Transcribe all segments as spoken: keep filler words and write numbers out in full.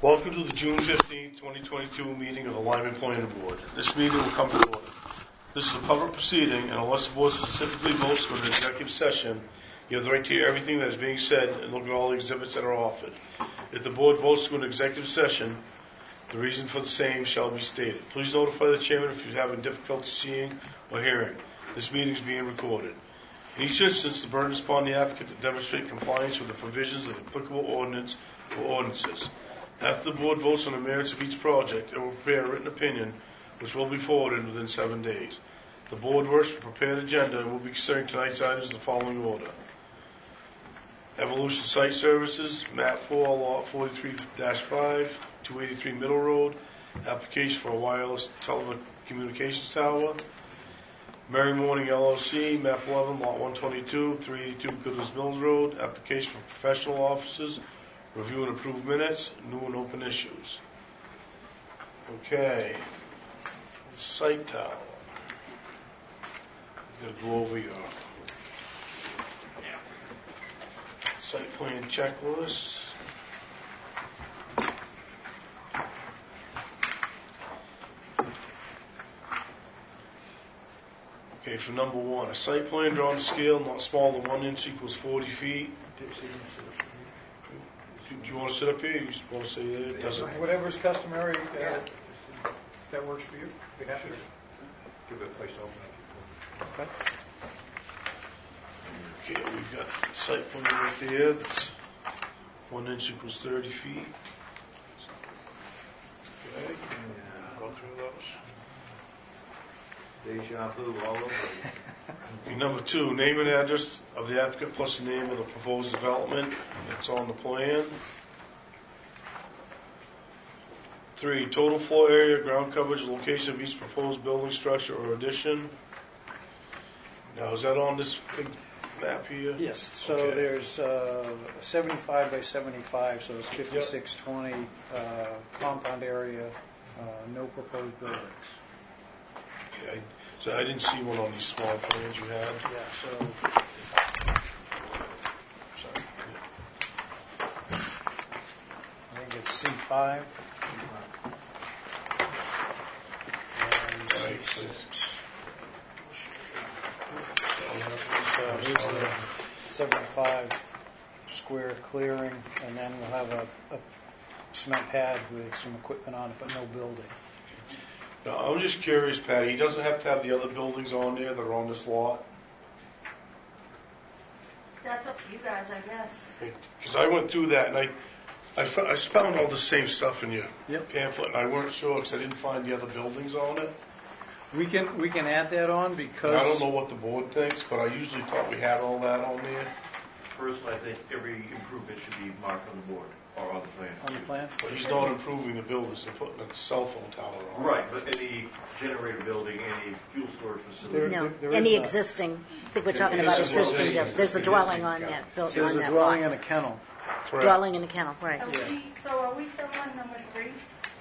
Welcome to the June fifteenth, twenty twenty-two meeting of the Lyman Planning Board. This meeting will come to order. This is a public proceeding, and unless the board specifically votes for an executive session, you have the right to hear everything that is being said and look at all the exhibits that are offered. If the board votes to an executive session, the reason for the same shall be stated. Please notify the chairman if you're having difficulty seeing or hearing. This meeting is being recorded. In each instance, the burden is upon the applicant to demonstrate compliance with the provisions of the applicable ordinance or ordinances. After the board votes on the merits of each project, it will prepare a written opinion, which will be forwarded within seven days. The board works for a prepared agenda and will be considering tonight's items in the following order. Evolution Site Services, map four, lot forty-three dash five, two eighty-three Middle Road, application for a wireless telecommunications tower. Merry Morning L L C, map eleven, lot one twenty-two, three eighty-two Goodlands Mills Road, application for professional offices, review and approve minutes, new and open issues. Okay. Site tower. I'm going to go over your site plan checklist. Okay, for number one, a site plan drawn to scale not smaller than one inch equals forty feet. Do you want to sit up here? You want to say that it doesn't? Whatever's customary, uh, that works for you. We have to give it a place to open Okay. Okay, we've got the site plan right there. That's one inch equals thirty feet. Okay, go through those. Deja vu all over. Okay, number two, name and address of the applicant plus the name of the proposed development that's on the plan. Three, total floor area, ground coverage, location of each proposed building structure or addition. Now, is that on this big map here? Yes, so Okay. there's uh, seventy-five by seventy-five, so it's fifty-six twenty uh, compound area, uh, no proposed buildings. Okay, so I didn't see one on these small plans you had. Yeah, so Sorry. I think it's C five. Right, so So here's the seventy-five square clearing, and then we'll have a, a cement pad with some equipment on it, but no building. Now, I'm just curious, Patty, he doesn't have to have the other buildings on there that are on this lot? That's up to you guys, I guess. Because I went through that and I, I, fo- I found all the same stuff in your Yep. pamphlet, and I weren't sure because I didn't find the other buildings on it. We can we can add that on And because I don't know what the board thinks, but I usually thought we had all that on there. Personally, I think every improvement should be marked on the board or on the plan. on the plan. But he's not improving the buildings, they're putting a cell phone tower on. Right, but any generator building, any fuel storage facility. There- No, there is any not. existing, I think we're talking There about is existing, existing. there's a dwelling on that, built There's on a that dwelling lot. and a kennel. Correct. Dwelling in the kennel, right. Are we, so are we still on number three?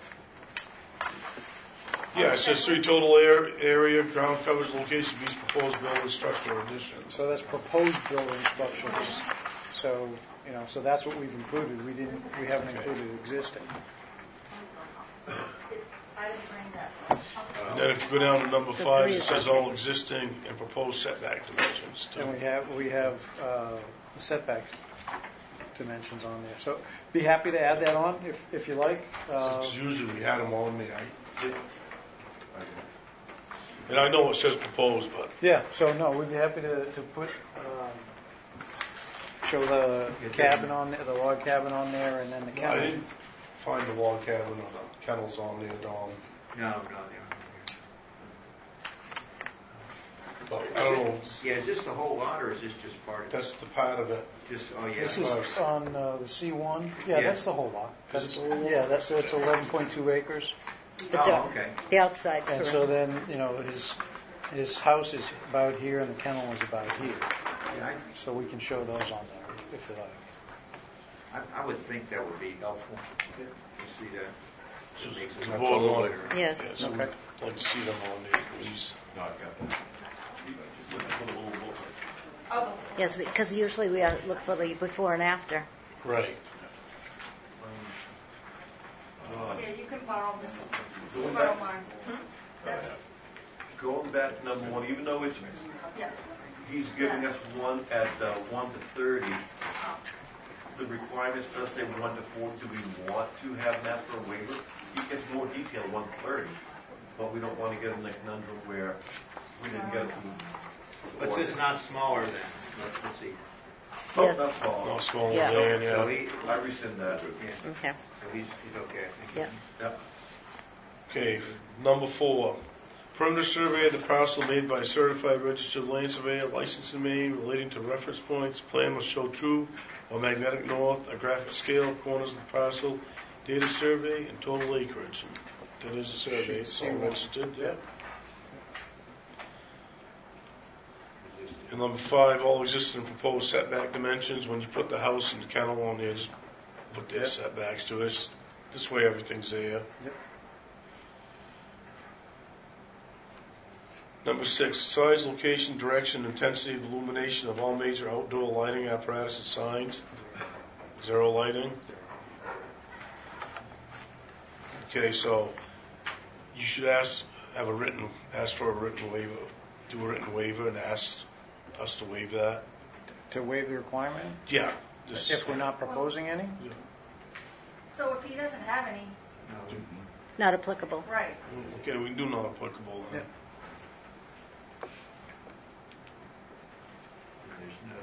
Yeah, it says three total air, area, ground coverage, location of each proposed building, structure, or addition. So that's proposed building structures. So you know, so that's what we've included. We didn't, we haven't included existing. I didn't bring that. And then if you go down to number The five, three it is says okay. all existing and proposed setback dimensions too. And we have we have uh, setback dimensions on there. So be happy to add that on if if you like. Uh, Because usually we had them on there. I- And I know it says proposed, but yeah. So no, we'd be happy to to put um, show the cabin on there, the log cabin on there, and then the I kennel. didn't find the log cabin or the kennels on there, Don. No, no, there. But I don't know, Yeah, is this the whole lot or is this just part of it? that's the part of it. Just, oh yeah. This is on uh, the C one. Yeah, Yeah. that's the whole lot. Is it the whole lot? Yeah, that's so it's eleven point two acres. The Oh, do- okay. The outside, And correct. so then, you know, his his house is about here and the kennel is about here. Yeah, I, So we can show those on there if you like. I, I would think that would be helpful to see that. Just Makes it the much board more want- clear. Yes. Yeah, so Okay. I'd like to see them on there, please. No, I've got that. Oh, Yes, because usually we uh, look for the before and after. Right. can borrow this, Going borrow back- mine. That's, Going back to number one, even though it's, yeah. he's giving us one at uh, one to thirty, the requirements does say one to four. Do we want to have that for a waiver? He gets more detail, one to thirty, but we don't want to get in the conundrum where we didn't get it from. But it's not smaller than, let's let's see. Oh, Yeah. that's all. Not small Yeah. than, So yeah. he, I rescind that. Yeah, Okay, so he's, he's okay, I think. yeah. Yep. Okay, number four. Perimeter survey of the parcel made by a certified registered land surveyor licensed in Maine relating to reference points. Plan must show true or magnetic north, a graphic scale, corners of the parcel, data survey, and total acreage. That is a survey, it's all registered, yeah. And number five, all existing and proposed setback dimensions. When you put the house and the kennel on there, just put their Yep. setbacks to us. This way everything's there. Yep. Number six, size, location, direction, intensity of illumination of all major outdoor lighting apparatus and signs. Zero lighting. Okay, so you should ask, have a written, ask for a written waiver, do a written waiver and ask us to waive that. To waive the requirement, Yeah. Just, if we're not proposing any? So if he doesn't have any, Not applicable. right, okay, we can do not applicable then. Yeah. There's no,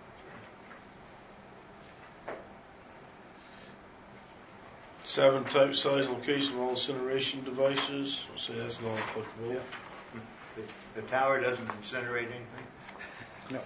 Seven, type, size, location of all incineration devices. I'll say that's not applicable. Yeah. the, the tower doesn't incinerate anything? No.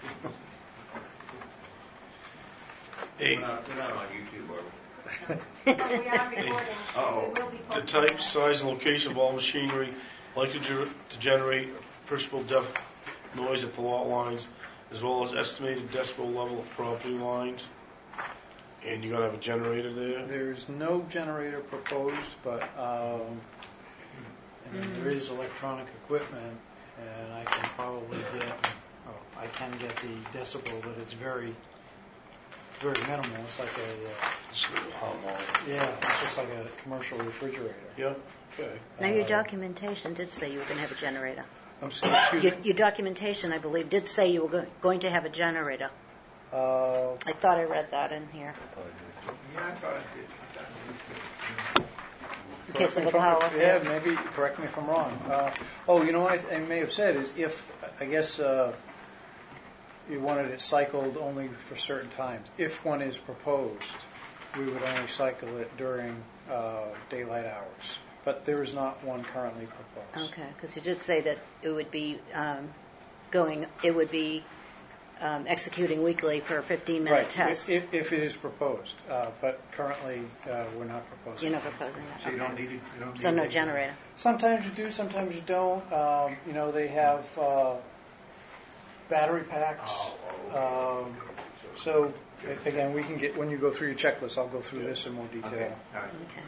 Eight, We're not, we're not on YouTube, are we? but we are recording, Uh-oh. we will be the posting type, that. size, and location of all machinery likely to to generate appreciable def noise at the lot lines, as well as estimated decibel level of property lines. And you're gonna have a generator there. There's no generator proposed, but um, I mean, there is electronic equipment, and I can probably get, oh, I can get the decibel, but it's very, very minimal. It's like a, uh, yeah, it's just like a commercial refrigerator. Yeah, okay. Now, your Uh, documentation did say you were going to have a generator. I'm sorry, excuse Your, me. your documentation, I believe, did say you were go- going to have a generator. Uh, I thought I read that in here. Yeah, I thought it did. I thought it In case of Correct a me if power. I'm- Yeah, maybe, correct me if I'm wrong. Uh, Oh, you know what I may have said is if, I guess, uh, you wanted it cycled only for certain times. If one is proposed, we would only cycle it during uh, daylight hours. But there is not one currently proposed. Okay, because you did say that it would be um, going, it would be um, executing weekly for a fifteen-minute Right, test. if, if it is proposed. Uh, But currently, uh, we're not proposing. You're not proposing that. So you don't okay. need it, you don't need So no it. generator. Sometimes you do, sometimes you don't. Um, You know, they have uh, battery packs. Oh, Um, So, a- again, we can get, when you go through your checklist, I'll go through this in more Okay, detail. all right. Okay.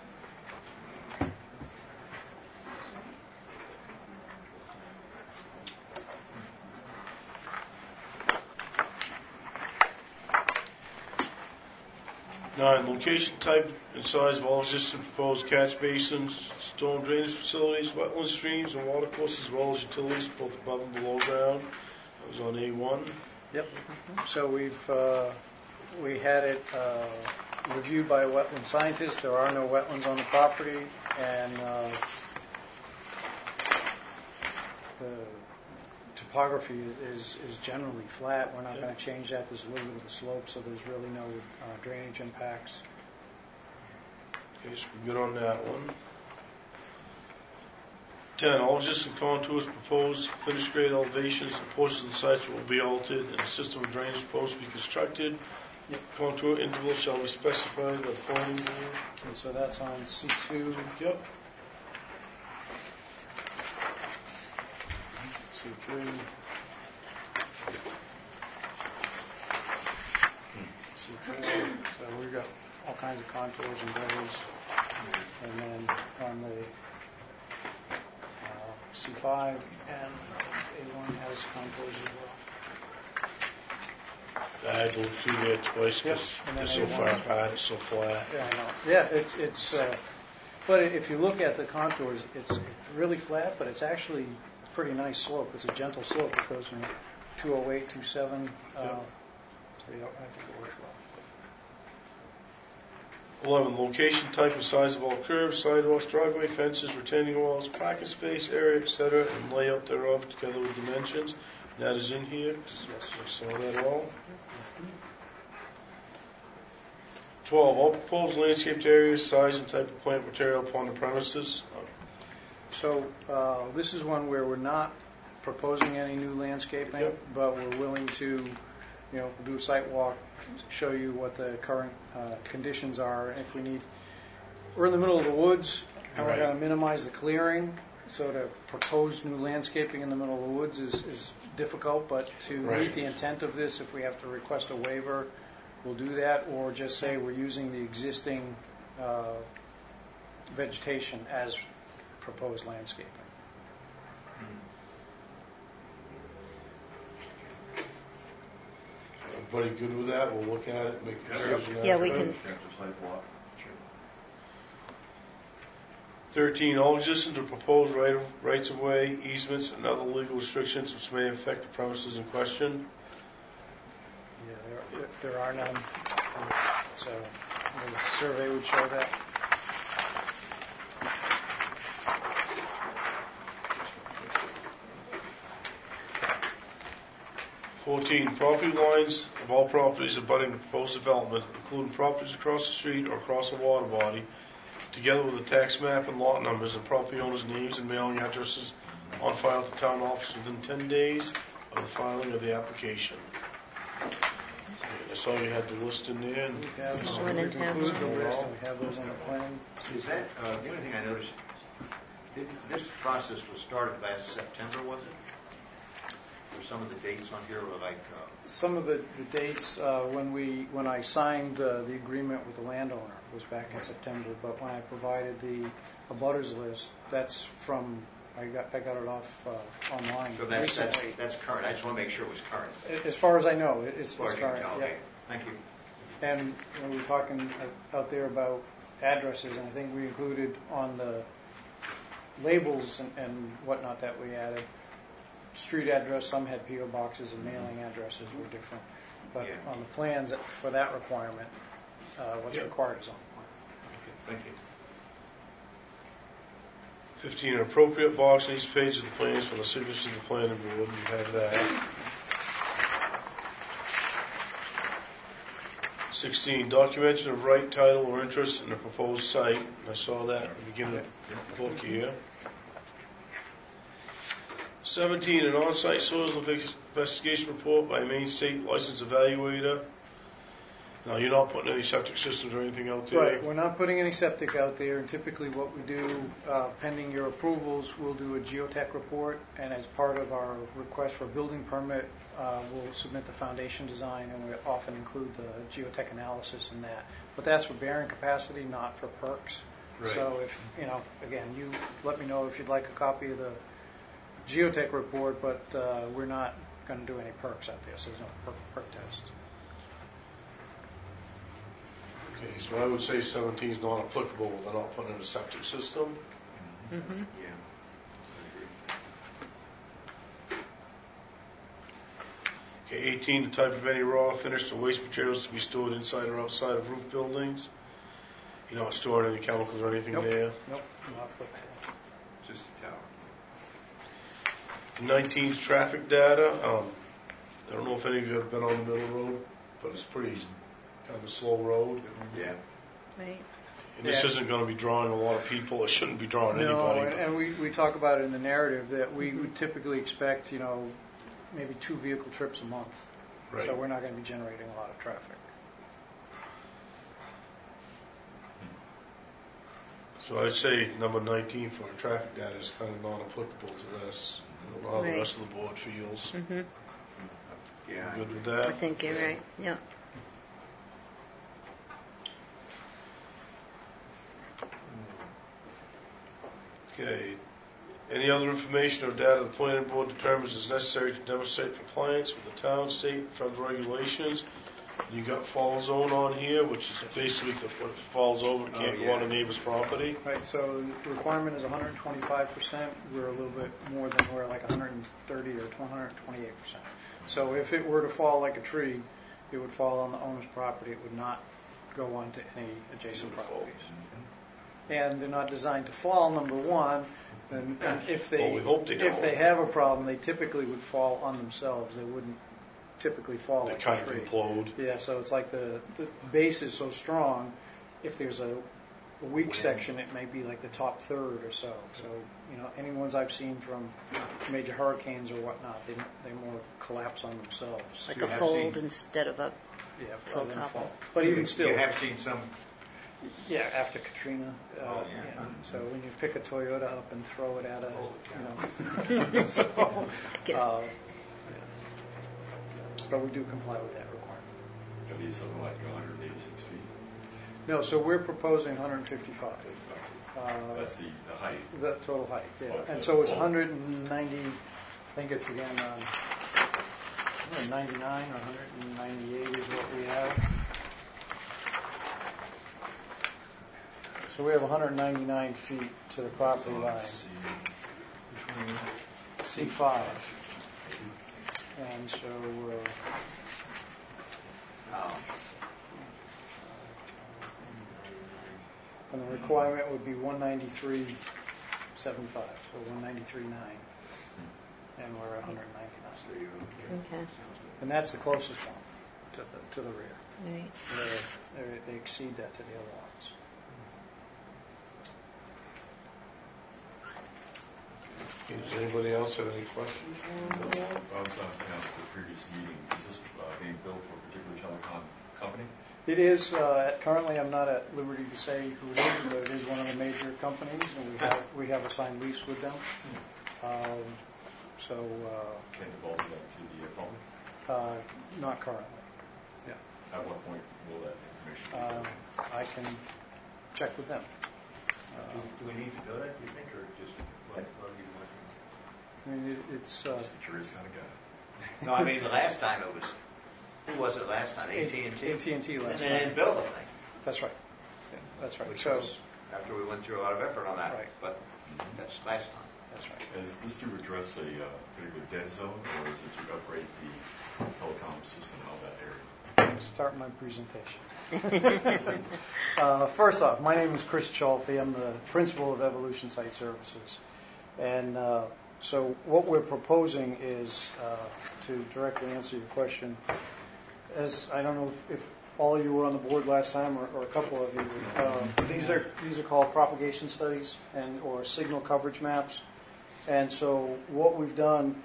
Nine, location, type, and size of all existing proposed catch basins, storm drainage facilities, wetland streams, and water courses, as well as utilities, both above and below ground. That was on A one. Yep. So we've, uh, we had it uh, reviewed by a wetland scientist. There are no wetlands on the property, and uh, the topography is, is generally flat. We're not going to change that. There's a little bit of a slope, so there's really no uh, drainage impacts. Okay, so we're good on that one. Ten, all existing contours proposed, finished grade elevations, and portions of the sites will be altered, and a system of drainage posts be constructed. Yep. Contour intervals shall be specified by the planning board. And so that's on C two, Yep. C three. C four. So we've got all kinds of contours and grades. And then on the uh, C five and A one has contours as well. I had to look through there twice because Yep, and then they're so A far one. apart, it's so flat. Yeah, I know. Yeah, it's, it's, uh, But if you look at the contours, it's really flat, but it's actually a pretty nice slope. It's a gentle slope. It goes from two oh eight, two seven. Uh, Yep. so yeah, I think it works well. eleven, location, type, and size of all curbs, sidewalks, driveway, fences, retaining walls, parking space, area, et cetera, and layout thereof, together with dimensions. That is in here. Yes. I saw that all. twelve, all proposed landscaped areas, size and type of plant material upon the premises. So uh, this is one where we're not proposing any new landscaping, Yep. but we're willing to, you know, do a site walk, show you what the current uh, conditions are. If we need, we're in the middle of the woods, and we're Right. going to minimize the clearing. So to propose new landscaping in the middle of the woods is, is difficult, but to Right. meet the intent of this, if we have to request a waiver, we'll do that, or just say we're using the existing uh, vegetation as proposed landscaping. Everybody good with that? We'll look at it, make a decision. Yeah, after we that. can- That's a sidewalk. thirteen, all existing or proposed right of, rights of way, easements, and other legal restrictions which may affect the premises in question. Yeah, there, there are none, so the survey would show that. fourteen, property lines of all properties abutting the proposed development, including properties across the street or across the water body, together with the tax map and lot numbers and property owners' names and mailing addresses on file at the town office within ten days of the filing of the application. I saw you had the list in there. And We have, Just so one we in town. include the list, and we have those on the plan. Is that, uh, the only thing I noticed, did, this process was started last September, was it? Were some of the dates on here were like, uh, Some of the, the dates, uh, when we, when I signed uh, the agreement with the landowner was back in September, but when I provided the abutters list, that's from, I got, I got it off uh, online so that's, that's, recently. that's current. I just want to make sure it was current. As far as I know, it- it's As far it's as you can current, tell, yeah. okay. Thank you. And you know, we were talking out there about addresses, and I think we included on the labels and, and whatnot that we added, street address, some had P O boxes and mailing addresses were different. But Yeah. on the plans for that requirement, uh, what's Yeah. required is on the plan. Thank you. fifteen, an appropriate box on each page of the plans for the signatures of the planning board. You have that. sixteen, documentation of right, title, or interest in the proposed site. I saw that at the beginning of the book here. seventeen, an on-site soils investigation report by a Maine State licensed evaluator. Now, you're not putting any septic systems or anything out there? Right, we're not putting any septic out there, and typically what we do, uh, pending your approvals, we'll do a geotech report, and as part of our request for building permit, uh, we'll submit the foundation design, and we often include the geotech analysis in that. But that's for bearing capacity, not for perks. Right. So if, you know, again, you let me know if you'd like a copy of the geotech report, but uh, we're not going to do any perks out there, so there's no perk, perk test. Okay, so I would say seventeen is not applicable. They're not putting in a septic system. Yeah. Okay, eighteen, the type of any raw, finished, or waste materials to be stored inside or outside of roof buildings. You're not storing any chemicals or anything Nope. there. Nope, not applicable. Just a tower. nineteen is traffic data. Um, I don't know if any of you have been on the middle road, but it's pretty kind of a slow road. Yeah. Right. And this Yeah. isn't going to be drawing a lot of people. It shouldn't be drawing No, anybody. and, and we, we talk about it in the narrative that we would typically expect, you know, maybe two vehicle trips a month. Right. So we're not going to be generating a lot of traffic. So I'd say number nineteen for traffic data is kind of non-applicable to this. I don't know how the Right. rest of the board feels. Mm-hmm. Yeah. Good with I that? think you're right. Yeah. Okay. Any other information or data the planning board determines is necessary to demonstrate compliance with the town, state, and federal regulations You got fall zone on here, which is basically the- what falls over, Oh, can't go yeah. on a neighbor's property. Right, so the requirement is one hundred twenty-five percent. We're a little bit more than, we're like one hundred thirty or one hundred twenty-eight percent. So if it were to fall like a tree, it would fall on the owner's property. It would not go onto any adjacent properties. And they're not designed to fall, number one. And and if they, Well, we hope they if don't. they have a problem, they typically would fall on themselves. They wouldn't typically fall They like kind a of tree. implode. Yeah, so it's like the, the base is so strong, if there's a, a weak section, it may be like the top third or so. So, you know, any ones I've seen from major hurricanes or whatnot, they, they more collapse on themselves. Like You a have fold seen- instead of a, Yeah, rather than top. fall. But even still, You have seen some, yeah, after Katrina, uh, Oh, you yeah. know, so when you pick a Toyota up and throw it at a, Oh, you know, so, Get- uh, yeah. But we do comply with that requirement. It'll be something like one hundred eighty-six feet. No, so we're proposing one hundred fifty-five. Uh, That's the, the height. The total height, yeah. Okay. And so it's one hundred ninety, I think it's again, um, one hundred ninety-nine or one hundred ninety-eight is what we have. So we have one hundred ninety-nine feet to the property It's on line, C- C five. And so, uh, oh, and the requirement would be one ninety-three seventy-five, so one ninety-three nine. And we're at one hundred ninety-nine. so you, okay, And that's the closest one to the, to the rear. right. They're, they're, they exceed that to the other lots. Does anybody else have any questions? I was asking at the previous meeting, is this uh, being built for a particular telecom company? It is, uh, currently I'm not at liberty to say who it is, but it is one of the major companies, and we have, we have a signed lease with them. Um, so, uh, Can divulge that to the public? uh, not currently. Yeah. At what point will that information be? Uh, I can check with them. do, Uh, do we need to know that, do you think, or just let, let you want I mean, it, it's, uh, Just a curious kind of guy. to? No, I mean, the last time it was, who was it last time? A T and T? A T and T last And they time. didn't build the thing, That's right. Yeah, that's right. which So, was after we went through a lot of effort on that, Right. but that's last time. that's right. Is this to address a uh, particular dead zone, or is it to upgrade the telecom system of that area? Start my presentation. uh, first off, my name is Chris Chalfie. I'm the principal of Evolution Site Services. And uh, so what we're proposing is, uh, to directly answer your question, as I don't know if, if all of you were on the board last time or, or a couple of you, uh, these are these are called propagation studies and or signal coverage maps. And so what we've done,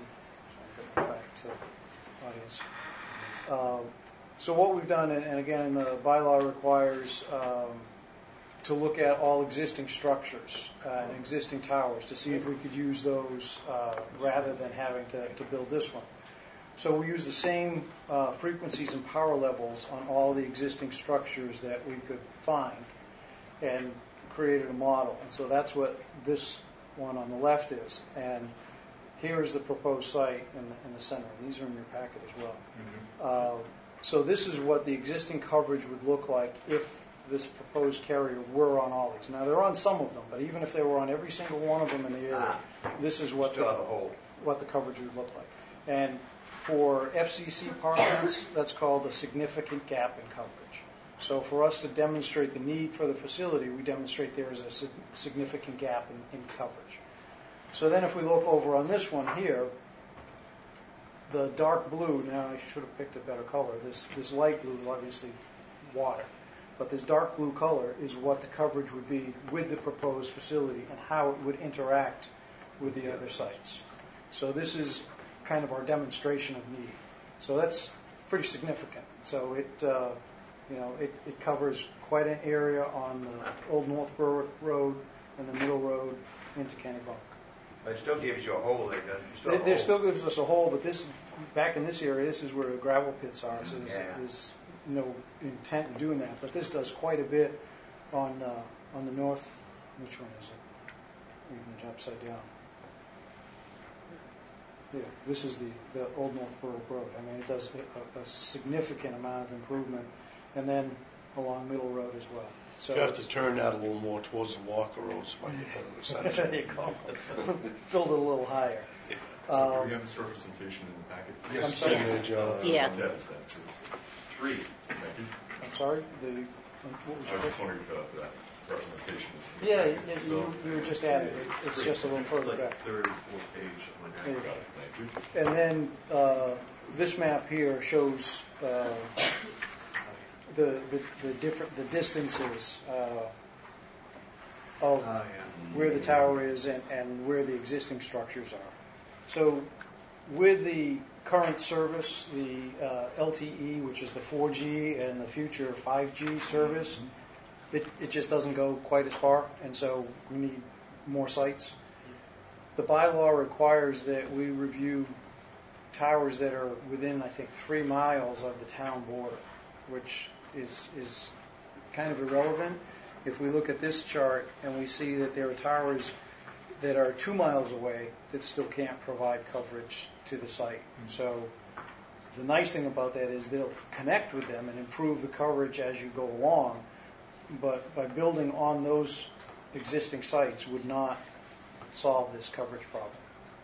and back to the audience. Uh, So what we've done, and again, the bylaw requires um, to look at all existing structures uh, and existing towers to see if we could use those uh, rather than having to, to build this one. So we use the same uh, frequencies and power levels on all the existing structures that we could find and created a model. And so that's what this one on the left is. And here is the proposed site in the, in the center. These are in your packet as well. Uh, So this is what the existing coverage would look like if this proposed carrier were on all these. Now, they're on some of them, but even if they were on every single one of them in the area, this is what Still have a the, hole. what the coverage would look like. And for F C C parlance, that's called a significant gap in coverage. So for us to demonstrate the need for the facility, we demonstrate there is a sig- significant gap in, in coverage. So then if we look over on this one here, the dark blue, now I should have picked a better color. This this light blue is obviously water. But this dark blue color is what the coverage would be with the proposed facility and how it would interact with the other sites. So this is kind of our demonstration of need. So that's pretty significant. So it, uh, you know, it, it covers quite an area on the Old North Berwick Road and the Middle Road into Kennebunk. But it still gives you a hole there, doesn't it? There, there still gives us a hole, but this, back in this area, this is where the gravel pits are, so there's, Yeah. there's no intent in doing that. But this does quite a bit on uh, on the north. Which one is it? Even upside down. Yeah, this is the, the Old North Berwick Road. I mean, it does a, a significant amount of improvement, and then along Middle Road as well. So You have to turn that a little more towards the Walker Road, so might get better reception. there you go. Filled it a little higher. So Um, do we have this representation in the packet? Yes, I'm sorry? Yes. Joe. Yeah. That is that, please. Three. Thank you. I'm sorry, the, what was I your was just question? wondering if uh, that representation is. in the Yeah, packet. yeah, So- you, you were just at it. It- It's just a little It's further like back. third or fourth page, something like Yeah. that. Got it, thank you. And then uh, this map here shows uh, the, the the different the distances uh, of yeah. where the tower is and, and where the existing structures are. So with the current service, the uh, L T E, which is the four G, and the future five G service, it, it just doesn't go quite as far, and so we need more sites. The bylaw requires that we review towers that are within, I think, three miles of the town border, which is is kind of irrelevant. If we look at this chart and we see that there are towers that are two miles away that still can't provide coverage to the site. So the nice thing about that is they'll connect with them and improve the coverage as you go along, but by building on those existing sites would not solve this coverage problem.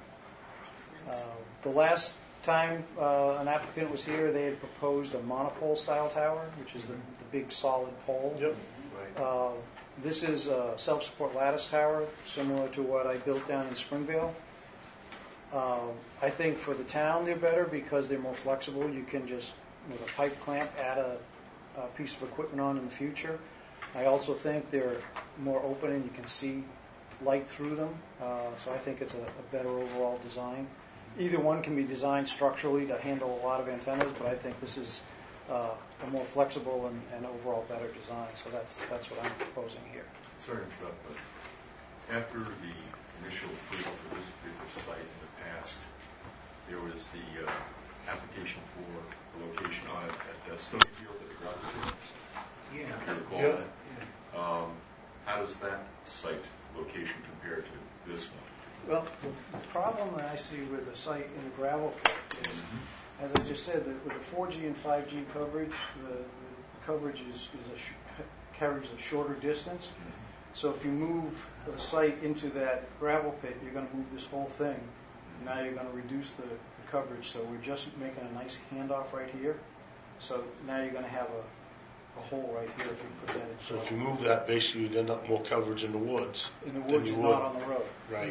Uh, the last time uh, an applicant was here, they had proposed a monopole style tower, which is the, the big solid pole. Yep. Uh, this is a self-support lattice tower, similar to what I built down in Springvale. Uh, I think for the town they're better because they're more flexible. You can just, with a pipe clamp, add a, a piece of equipment on in the future. I also think they're more open and you can see light through them. Uh, so I think it's a, a better overall design. Either one can be designed structurally to handle a lot of antennas, but I think this is uh, a more flexible and, and overall better design. So that's that's what I'm proposing here. Sorry to interrupt, but after the initial approval for this particular site in the past, there was the uh, application for the location on it at uh, Stony Field at the ground. Yeah. If you recall Yeah. that. Um, how does that site location compare to this one? Well, the problem that I see with the site in the gravel pit is, as I just said, that with the four G and five G coverage, the, the coverage is, is a sh- carries a shorter distance. So if you move the site into that gravel pit, you're going to move this whole thing. Now you're going to reduce the, the coverage. So we're just making a nice handoff right here. So now you're going to have a, a hole right here if you put that in. So if you move that, basically you'd end up more coverage in the woods. in the than woods you and would. not on the road. Right.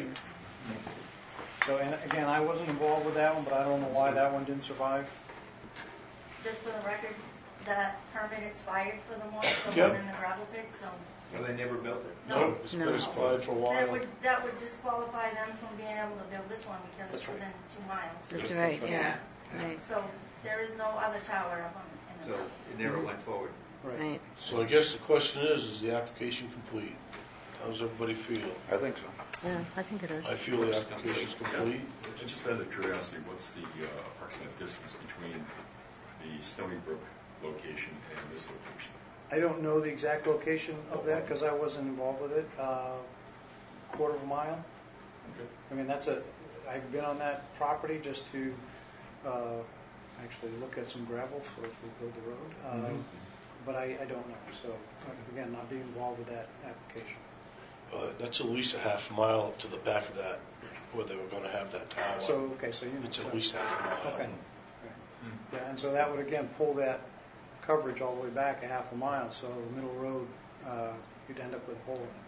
So, and again, I wasn't involved with that one, but I don't know why that one didn't survive. Just for the record, the permit expired for the one, the Yep. one in the gravel pit, so Well, they never built it. No, it's No. been expired for a that while. would, that would disqualify them from being able to build this one because it's That's right. within two miles. That's right, yeah. Right, So there is no other tower up on, in So the gravel. it never went forward. right. So I guess the question is, is the application complete? How does everybody feel? I think so. Yeah, I think it is. I feel the application's complete. And just out of curiosity, what's the uh, approximate distance between the Stony Brook location and this location? I don't know the exact location of that because I wasn't involved with it. Uh, quarter of a mile. Okay. I mean, that's a. I've been on that property just to uh, actually look at some gravel for if we build the road. Uh, Mhm. But I, I don't know. So again, not being involved with that application. Uh, that's at least a half mile up to the back of that, where they were going to have that tower. So okay, so you. It's at least half a mile. Okay. Yeah, and so that would again pull that coverage all the way back a half a mile. So the middle road, uh, you'd end up with a hole in it.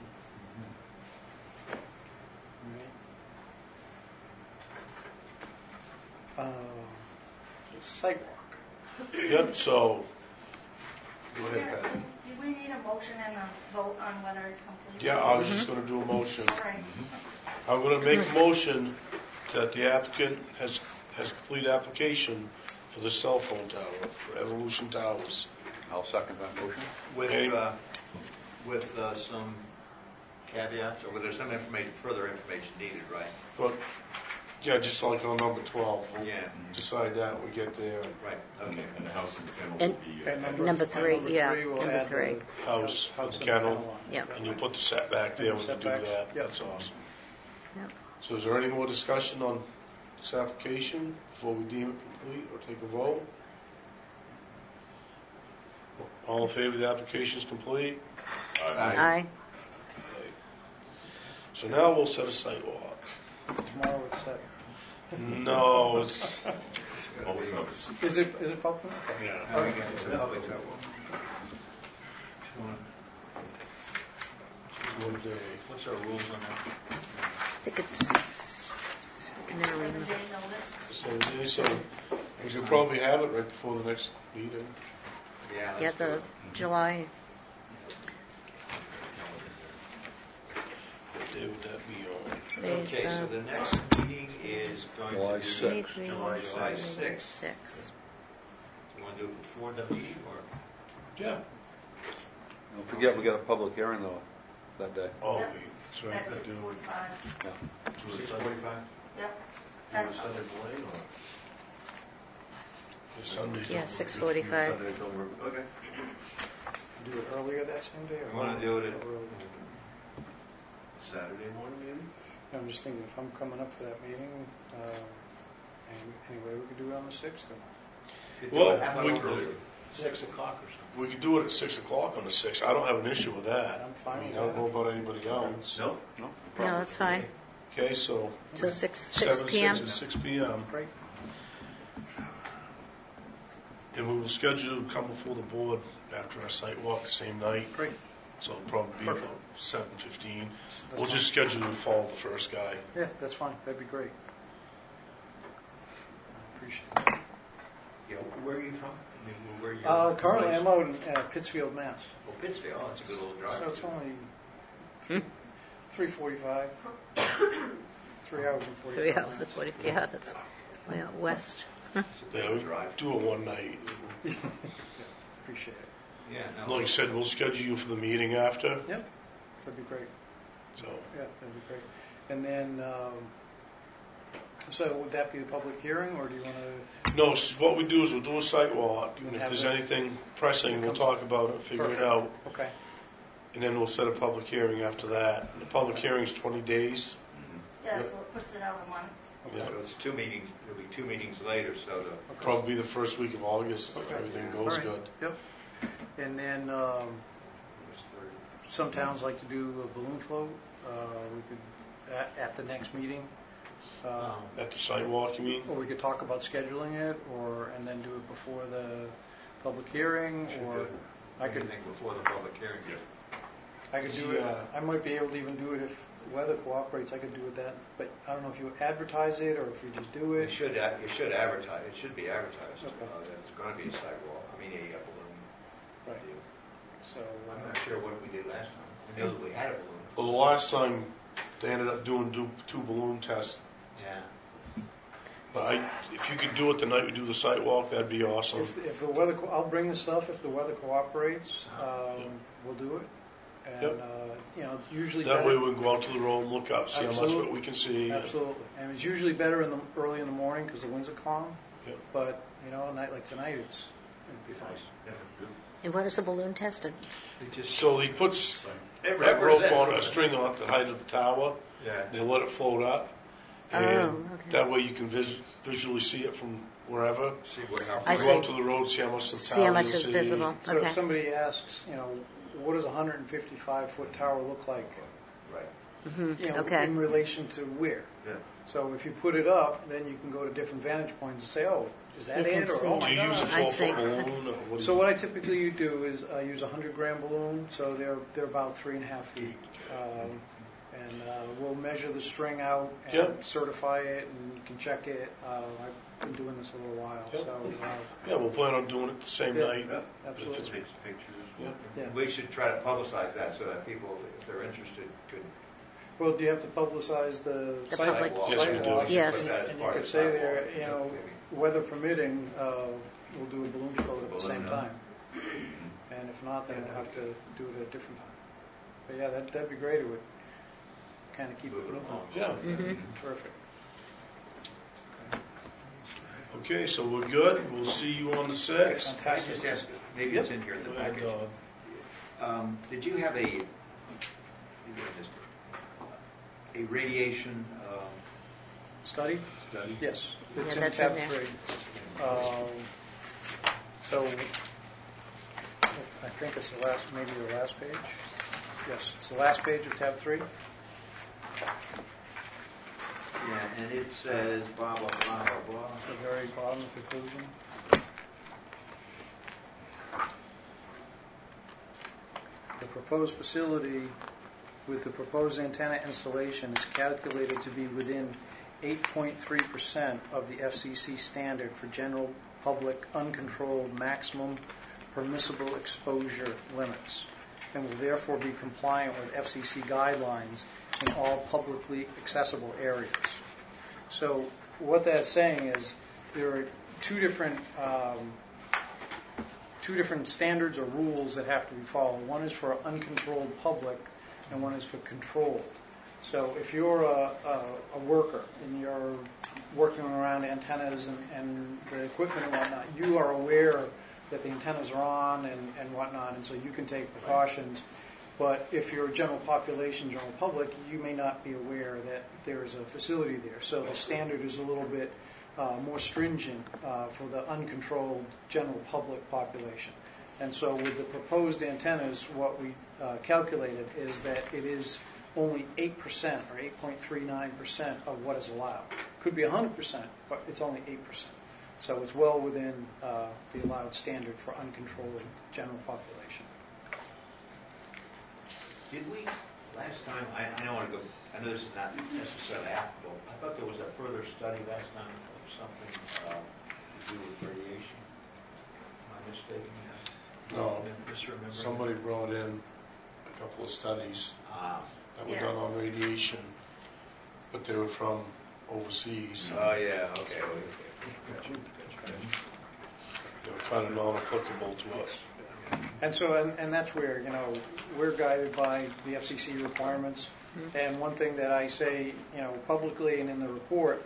Right. Uh, sidewalk. Yep, so, go ahead, Yeah, Patty. Do we need a motion and a vote on whether it's complete? Yeah, I was just going to do a motion. All right. I'm going to make a motion that the applicant has, has complete application for the cell phone tower, for Evolution Towers. I'll second that motion. With, Okay. uh, with uh, some caveats, or was there some information, further information needed, right? But, yeah, just like on number twelve, we'll Yeah. decide that when we get there. Right, And okay. the- And the house and the kennel And- will be. uh, And Number and three, yeah, we'll number add three. the House for the and kennel, on it. Yeah. and you put the setback there when you do Setbacks, that. yep. That's awesome. Yep. So is there any more discussion on this application before we deem it complete or take a vote? All in favor of the application is complete? Aye. So now we'll set a site walk. Tomorrow at seven. No, it's, Public notice. Is it, is it public? Okay. yeah. Now we get to the public level. One day. What's our rules on that? I think it's, I can never Seven remember. day notice. So, so we could probably have it right before the next meeting. Yeah. Yeah, let's do the it. July, What day would that be on? today's, Okay, uh, so the next meeting is going July to be sixth. July July sixth. Six. You want to do it before the meeting or? Yeah. Don't forget, we got a public hearing though, that day. Oh, Yep. wait, that's right. At I six do. forty-five. Yeah. Six forty-five? Yep. You want to send it late or? The Sundays Yeah, don't six work. forty-five. Sundays don't work. Okay. Do it earlier that same day? or We wanna do it at- early? Saturday morning, maybe? I'm just thinking, if I'm coming up for that meeting, uh, and anyway, we could do it on the sixth. then. Well, How about we- earlier? Six o'clock or something? We could do it at six o'clock on the sixth. I don't have an issue with that. I'm I fine mean, with I don't know that. about anybody else. No? No? No, problem. that's fine. Okay, so So six, six seven, P M? six, and six P M. Great. And we will schedule to come before the board after our site walk the same night. Great. So it'll probably be Perfect. about seven fifteen. That's We'll fine. just schedule to follow the first guy. Yeah, that's fine. That'd be great. I appreciate it. Yeah, where are you from? I mean, where are you? Uh, currently, I'm out in uh, Pittsfield, Mass. Oh, Pittsfield, oh, that's a good little drive. So it's only Hmm? three forty-five. Three hours and forty-five Three hours minutes. and forty, yeah, that's way out west. It's a Yeah, good we drive. do it one night. Appreciate it. Yeah, no. Like I said, we'll schedule you for the meeting after. Yep, that'd be great. So Yeah, that'd be great. And then, um, so would that be a public hearing, or do you want to? no, s- what we do is we'll do a site walk, and if Have there's it- anything pressing, we'll talk about it, figure it Perfect. out, Okay. and then we'll set a public hearing after that. And the public hearing is twenty days. Yeah, so it puts it out a month. Yeah. So it's two meetings, it'll be two meetings later, so the, Okay. Probably the first week of August, if Okay. everything All goes right. good. Yep. And then, um, some towns like to do a balloon float. Uh, we could, at, at the next meeting, uh, At the site walk, you mean? or we could talk about scheduling it, or, and then do it before the public hearing, should or do it. I I could could, think before the public hearing. I could do it, Yeah. I might be able to even do it if weather cooperates, I could do it that, but I don't know if you advertise it, or if you just do You it. should, ad- you should advertise, it should be advertised, Okay. uh, that it's gonna be a sidewalk, I mean, a uh, balloon Right, deal. so, I'm uh, not sure what we did last time. I know that we had a balloon. Well, the last time, they ended up doing do- two balloon tests. Yeah. But I, if you could do it the night we do the site walk, that'd be awesome. if, if the weather, co- I'll bring the stuff, if the weather cooperates, um, we'll do it. And, Yep. uh, you know, it's usually That better. way we can go out to the road and look up, see how much of it Absolutely. we can see. Absolutely, and it's usually better in the, early in the morning, because the winds are calm, Yep. but, you know, a night like tonight, it's, it'd be fine. Yeah. And what is the balloon tested? It just, So he puts it that rope represents. on, a string on at the height of the tower, Yeah. they let it float up. Oh, And okay. that way you can vis- visually see it from wherever. See what, how I You far. go out see. to the road, see how much the tower See how much you'll is see. visible, So okay. if somebody asks, you know, what does a one hundred fifty-five foot tower look like? Right. Mhm, You know, okay. in relation to where? Yeah. So if you put it up, then you can go to different vantage points and say, oh, is that You can it? Or, see. oh Do my you use a God. I four see. foot balloon? Or what do So you- what I typically do is I use a hundred gram balloon, so they're they're about three and a half feet, um, and uh, we'll measure the string out and Yep. certify it, and you can check it. Uh, I've been doing this a little while, Yep. so uh, Yeah, we'll plan on doing it the same yeah, night. yeah, If it's- absolutely. Takes pictures. Yeah. Yeah. We should try to publicize that so that people, if they're interested, could. Well, do you have to publicize the, The site- public- sidewalk. Yes, we do. Sidewalk, Yes. put that as And you part could of the say there, sidewalk. you know, Maybe. weather permitting, uh, we'll do a balloon float at the Balloon, same yeah. time. And if not, then we'll have to do it at a different time. But yeah, that, that'd be great. It would kind of keep it Move it moving. along. Yeah. Mhm. Terrific. Okay, so we're good. We'll see you on the sixth. Can I just ask, maybe it's in here in the And, package. uh, Um, did you have a, maybe I missed it, a radiation, um, Study? Study. Yes, it's Yeah, in that's tab in there. three. Um, So, I think it's the last, maybe the last page? Yes, it's the last page of tab three. Yeah, and it says blah, blah, blah, blah, blah. The very bottom conclusion. The proposed facility with the proposed antenna installation is calculated to be within eight point three percent of the F C C standard for general public uncontrolled maximum permissible exposure limits, and will therefore be compliant with F C C guidelines in all publicly accessible areas. So what that's saying is there are two different um, two different standards or rules that have to be followed. One is for uncontrolled public, and one is for controlled. So if you're a, a, a worker and you're working around antennas and, and the equipment and whatnot, you are aware that the antennas are on and, and whatnot, and so you can take precautions. But if you're a general population, general public, you may not be aware that there is a facility there. So the standard is a little bit uh, more stringent uh, for the uncontrolled general public population. And so with the proposed antennas, what we uh, calculated is that it is only eight percent or eight point three nine percent of what is allowed. Could be one hundred percent, but it's only eight percent. So it's well within uh, the allowed standard for uncontrolled general population. Did we, last time, I, I don't want to go, I know this is not necessarily applicable. I thought there was a further study last time of something uh, to do with radiation. Am I mistaken? No, Misremembering? somebody brought in a couple of studies Ah. that were Yeah. done on radiation, but they were from overseas. Oh, yeah, okay. okay. They were kind of non-applicable to us. And so, and, and that's where, you know, we're guided by the F C C requirements. And one thing that I say, you know, publicly and in the report,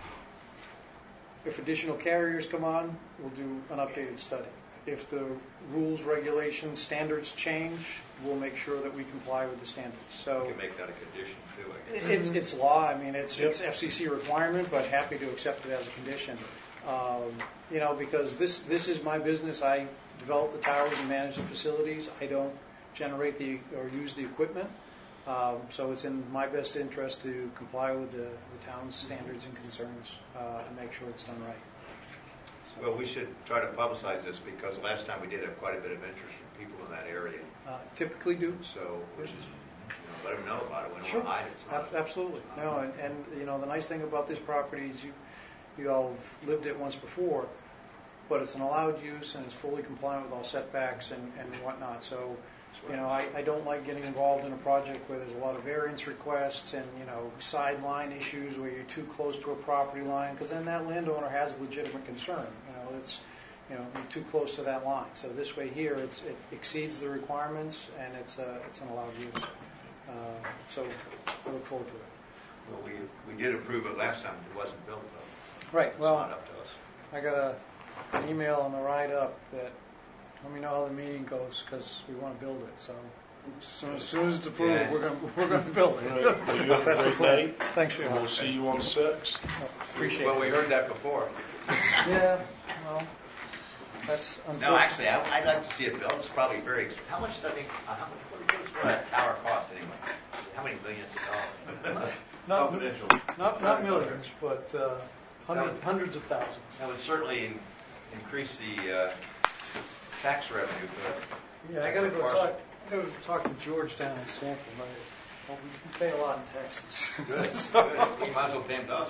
if additional carriers come on, we'll do an updated study. If the rules, regulations, standards change, we'll make sure that we comply with the standards. So You can make that a condition, too, I guess. it's, it's law. I mean, it's, it's F C C requirement, but happy to accept it as a condition. Um, you know, because this, this is my business. I develop the towers and manage the facilities. I don't generate the, or use the equipment. Um, so it's in my best interest to comply with the, the town's standards and concerns, uh, and make sure it's done right. So, Well, we should try to publicize this because last time we did have quite a bit of interest from people in that area. uh, typically do. So, which is, you know, let them know about it. We don't Sure. want to hide it. It's not- Ab- Absolutely. No, and, and, you know, the nice thing about this property is you, you all have lived it once before, but it's an allowed use and it's fully compliant with all setbacks and, and whatnot. So, you know, I, I don't like getting involved in a project where there's a lot of variance requests and, you know, sideline issues where you're too close to a property line, because then that landowner has legitimate concern. You know, it's, you know, you're too close to that line. So this way here, it's, it exceeds the requirements and it's a, it's an allowed use. Uh, so I look forward to it. Well, we, we did approve it last time. It wasn't built, though. Right. It's Well, not up to us. I got a, an email on the ride up that let me know how the meeting goes because we want to build it. So as soon as, as, soon as it's approved, Yeah. we're going we're going to build it. Right. Well, you have a That's the great plan. night. Thanks for your We'll help. see you on the sixth. Appreciate Well, we it. heard that before. Yeah. Well, that's No, unfortunate. actually, I, I'd like to see it built. It's probably very expensive. How much does I think, uh, how much, what does what that tower cost anyway? How many millions of dollars? not, Confidential. not not millions, but uh, hundreds hundreds of thousands. That would certainly in- increase the uh, tax revenue, but Yeah, I got to go talk. I got to talk to George down in Sanford. Right? Well, we pay a lot in taxes. you might as well pay them to us.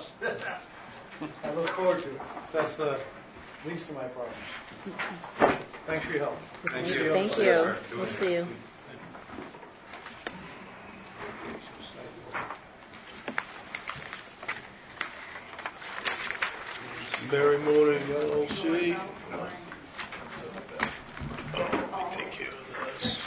I look forward to it. That's the least of my problems. Thanks for your help. Thank you. Thank you. We'll see you. Merry morning, L L C. Oh, let me take care of this.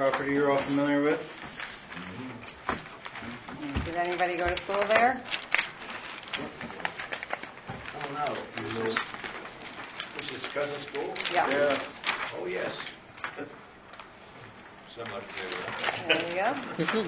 property you're all familiar with. Did anybody go to school there? Oh, no. This is cousin school? Yeah. Yes. Oh, yes. So much bigger. There you go.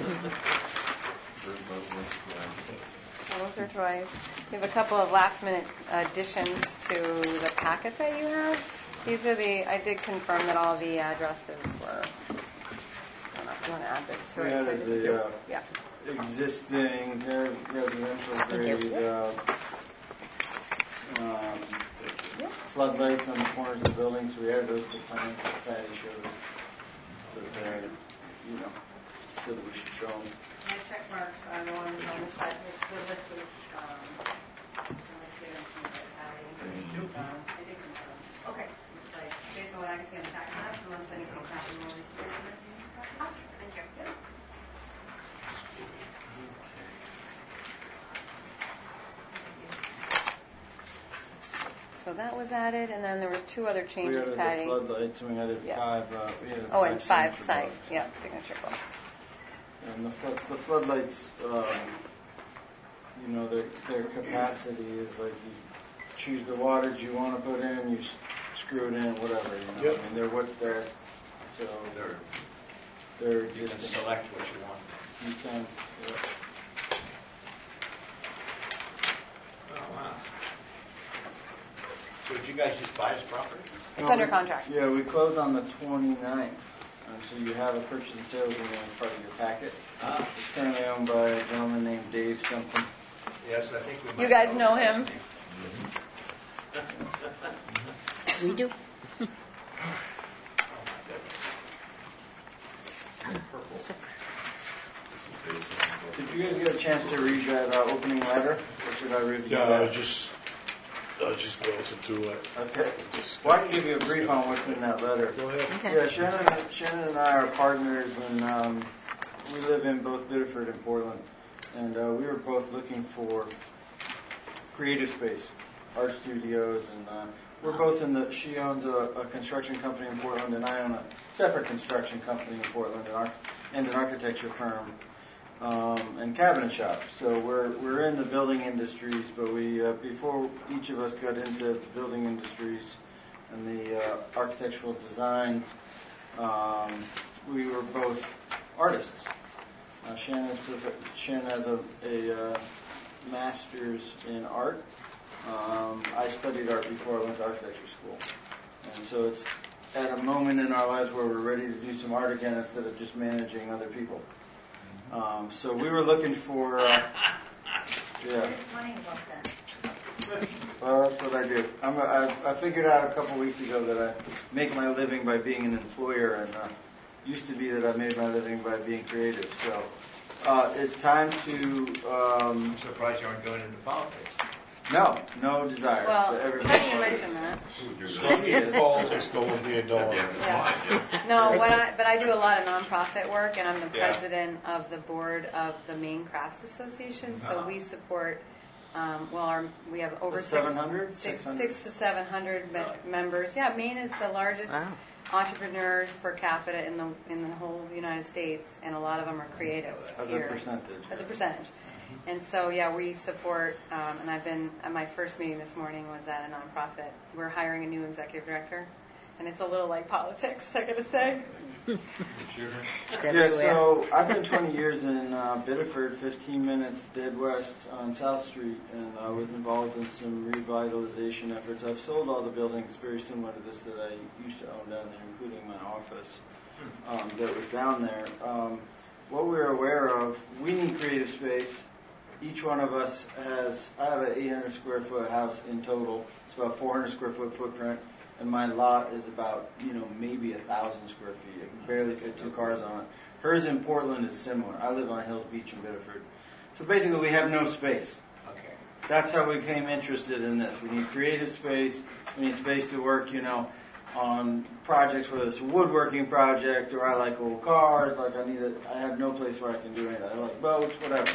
Once or twice. We have a couple of last minute additions to the packet that you have. These are the, I did confirm that all the addresses were, I don't know if you want to add this to We it. so added just- the uh, Yeah. existing uh, residential grade uh, um, floodlights on the corners of the buildings. We added those to the plan. Patty showed us that they're, you know, so that we should show them. My check marks are the ones on the side, the list was, um, listed in some of the adding. Um, I did confirm. Okay. It's like, based on what I can see on the tax maps, unless anything's happened more recently. Thank you. So that was added, and then there were two other We changes, added the Patty. floodlights, and we added Yeah. five. Uh, we added Oh, and five signature site, blocks. yeah, signature block. And the, flood, the floodlights, um, you know, their their capacity is like you choose the wattage you want to put in, you s- screw it in, whatever. You know, Yep. I mean, they're what's there, so There, they're you can existing. select what you want. You can, yeah. Oh, wow. So did you guys just buy this property? It's No, under we- contract. Yeah, we close on the twenty-ninth, uh, so you have a purchase and sales agreement as part of your packet. Ah, It's currently owned by a gentleman named Dave something. yes, I think we might. You guys know him? We do. Oh, my goodness. Purple. Did you guys get a chance to read that uh, opening letter, or should I review Yeah, that? I just, I just going to do it. Okay. Just- Well, I can give you a brief on what's in that letter. Go ahead. Okay. Yeah, Shannon, Shannon and I are partners, and um, we live in both Biddeford and Portland. And uh, we were both looking for creative space, art studios, and uh, we're both in the. She owns a, a construction company in Portland, and I own a separate construction company in Portland, and, our, and an architecture firm um, and cabinet shop. So we're we're in the building industries, but we uh, before each of us got into the building industries and the uh, architectural design, um, we were both artists. Uh, Shannon's perfect. Shannon has a, a uh, master's in art. Um, I studied art before I went to architecture school, and so it's at a moment in our lives where we're ready to do some art again instead of just managing other people. Um, so we were looking for. Uh, yeah. It's funny about that. Well, that's what I do. I'm a, I, I figured out a couple weeks ago that I make my living by being an employer, and uh, used to be that I made my living by being creative. So uh, it's time to. Um, I'm surprised you aren't going into politics. no, no desire. Well, to ever funny you mention that. Politics go with me a dollar. Yeah. No, what I, but I do a lot of nonprofit work, and I'm the Yeah. president of the board of the Maine Crafts Association. So Oh. we support, um, well, our, we have over six- seven hundred? six, six hundred? six to seven hundred me- Really? members. Yeah, Maine is the largest Wow. entrepreneurs per capita in the in the whole United States, and a lot of them are creatives As a here. percentage. As a percentage. And so, yeah, we support, um, and I've been, at my first meeting this morning was at a nonprofit. We're hiring a new executive director, and it's a little like politics, I gotta say. It's Yeah, everywhere. so I've been twenty years in uh, Biddeford, fifteen minutes dead west on South Street, and I was involved in some revitalization efforts. I've sold all the buildings very similar to this that I used to own down there, including my office um, that was down there. Um, what we're aware of, we need creative space. Each one of us has, I have an eight hundred square foot house in total. It's about four hundred square foot footprint. And my lot is about, you know, maybe a thousand square feet. I can barely fit two cars on it. Hers in Portland is similar. I live on Hills Beach in Biddeford. So basically we have no space. Okay. That's how we became interested in this. We need creative space. We need space to work, you know, on projects, whether it's a woodworking project or I like old cars. Like I need a, I have no place where I can do anything. I like boats, whatever.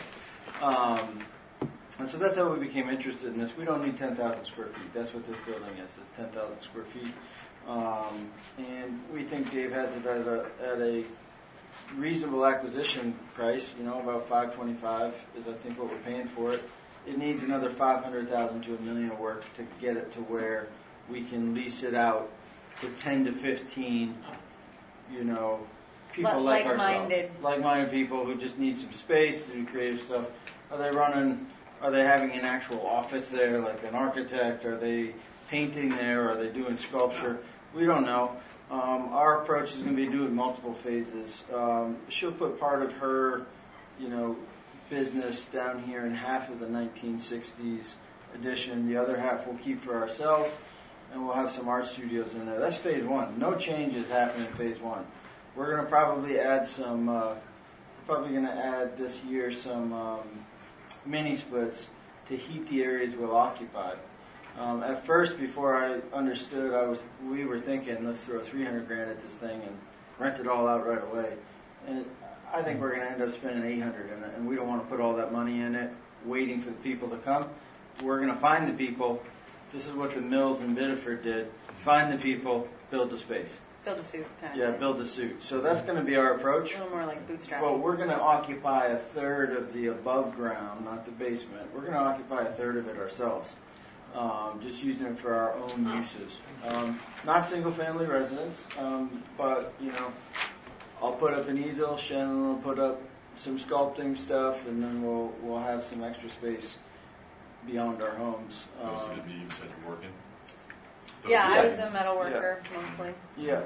Um, And so that's how we became interested in this. We don't need ten thousand square feet. That's what this building is. It's ten thousand square feet. Um, and we think Dave has it at a, at a reasonable acquisition price, you know, about five twenty-five is I think what we're paying for it. It needs another five hundred thousand to a million of work to get it to where we can lease it out to ten to fifteen, you know, people Like- like ourselves. like-minded. Like-minded people who just need some space to do creative stuff. Are they running, are they having an actual office there, like an architect? Are they painting there? Are they doing sculpture? We don't know. Um, our approach is going to be to do it in multiple phases. Um, she'll put part of her, you know, business down here in half of the nineteen sixties edition. The other half we'll keep for ourselves, and we'll have some art studios in there. That's phase one. No changes happen in phase one. We're going to probably add some, uh, we're probably going to add this year some um, mini splits to heat the areas we'll occupy. Um, at first, before I understood, I was we were thinking, let's throw three hundred grand at this thing and rent it all out right away. And I think we're going to end up spending eight hundred in it, and we don't want to put all that money in it, waiting for the people to come. We're going to find the people. This is what the Mills in Biddeford did. Find the people, build the space. Build a suit kind of Yeah, thing. build the suit. So that's going to be our approach. A little more like bootstrapping. Well, we're going to occupy a third of the above ground, not the basement. We're going to occupy a third of it ourselves, um, just using it for our own uses. Um, not single-family residence, um, but, you know, I'll put up an easel, Shannon will put up some sculpting stuff, and then we'll we'll have some extra space beyond our homes. Those are Um, the meetings that you're working? Those Yeah, are I the was a metal worker mostly. Yeah.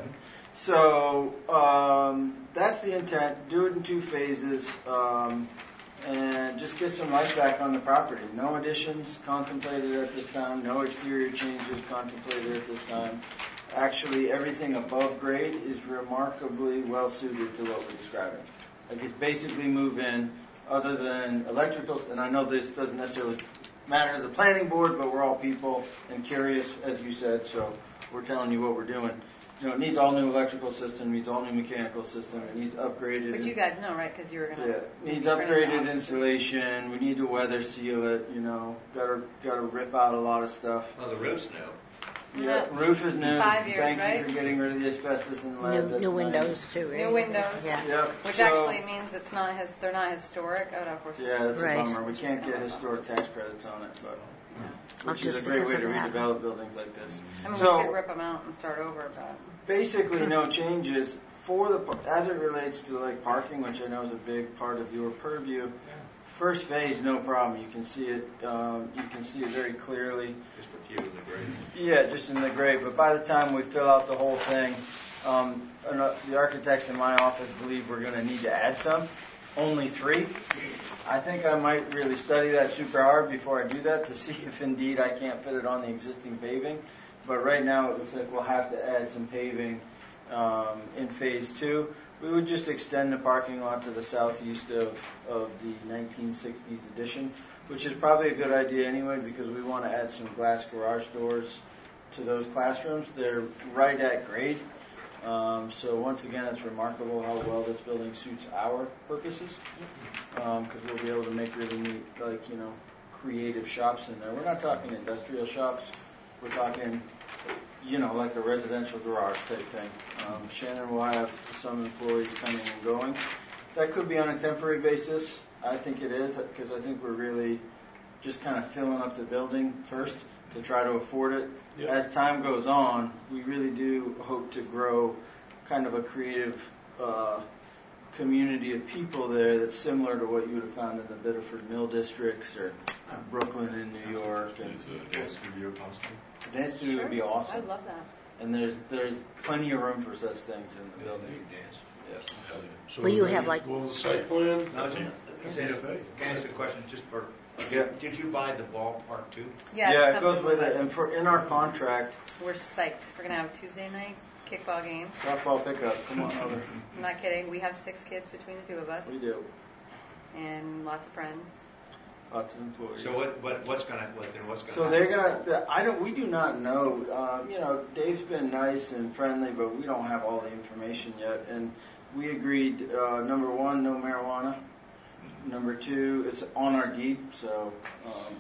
So um, that's the intent. Do it in two phases, um, and just get some life back on the property. No additions contemplated at this time. No exterior changes contemplated at this time. Actually, everything above grade is remarkably well suited to what we're describing. Like it's basically move in, other than electricals. And I know this doesn't necessarily matter to the planning board, but we're all people and curious, as you said. So we're telling you what we're doing. You know, it needs all new electrical system, needs all new mechanical system, it needs upgraded. But you guys know, right? Because you were going to. Yeah, needs upgraded insulation. We need to weather seal it. You know, gotta gotta rip out a lot of stuff. Well, the roof's new. Yeah, roof is new. Five years, Thank right? you for getting rid of the asbestos and lead. New, That's new nice. windows too, right? New windows. Yeah. Yep. Which so, actually means it's not his, they're not historic. Oh, of course. Yeah, that's Right. a bummer. We can't get historic tax credits on it, but Not which is a just great because way to of that. redevelop buildings like this. I mean, So- we could rip them out and start over, but. Basically, no changes for the as it relates to like parking, which I know is a big part of your purview. First phase, no problem. You can see it. Um, you can see it very clearly. Just a few in the grade. Yeah, just in the grade. But by the time we fill out the whole thing, um, and, uh, the architects in my office believe we're going to need to add some. Only three. I think I might really study that super hard before I do that to see if indeed I can't fit it on the existing paving. But right now it looks like we'll have to add some paving um, in phase two. We would just extend the parking lot to the southeast of, of the nineteen sixties addition, which is probably a good idea anyway because we want to add some glass garage doors to those classrooms. They're right at grade. Um, so once again, it's remarkable how well this building suits our purposes because um, we'll be able to make really neat, like, you know, creative shops in there. We're not talking industrial shops. We're talking, you know, like a residential garage type thing. Um, Shannon will have some employees coming and going. That could be on a temporary basis. I think it is because I think we're really just kind of filling up the building first to try to afford it. Yep. As time goes on, we really do hope to grow kind of a creative uh, community of people there that's similar to what you would have found in the Biddeford Mill districts or Brooklyn in New York. And Is a dance studio possible? dance studio would be awesome. I'd love that. And there's there's plenty of room for such things in the building. dance. Yeah. So Will you we're have, ready like- to Go with the site plan? No, it's- Can I ask a question just for, Yeah. did you buy the ballpark too? Yeah, Yeah, it's it goes coming with it. And for in our contract, We're psyched. We're going to have a Tuesday night kickball game. softball pickup. Come on, over. I'm not kidding. We have six kids between the two of us We do. and lots of friends. Lots of employees. So what, what, what's gonna, what, then what's gonna? So they're gonna. the- I don't. We do not know. Um, you know, Dave's been nice and friendly, but we don't have all the information yet. And we agreed. Uh, number one, no marijuana. Number two, it's on our deed, so um,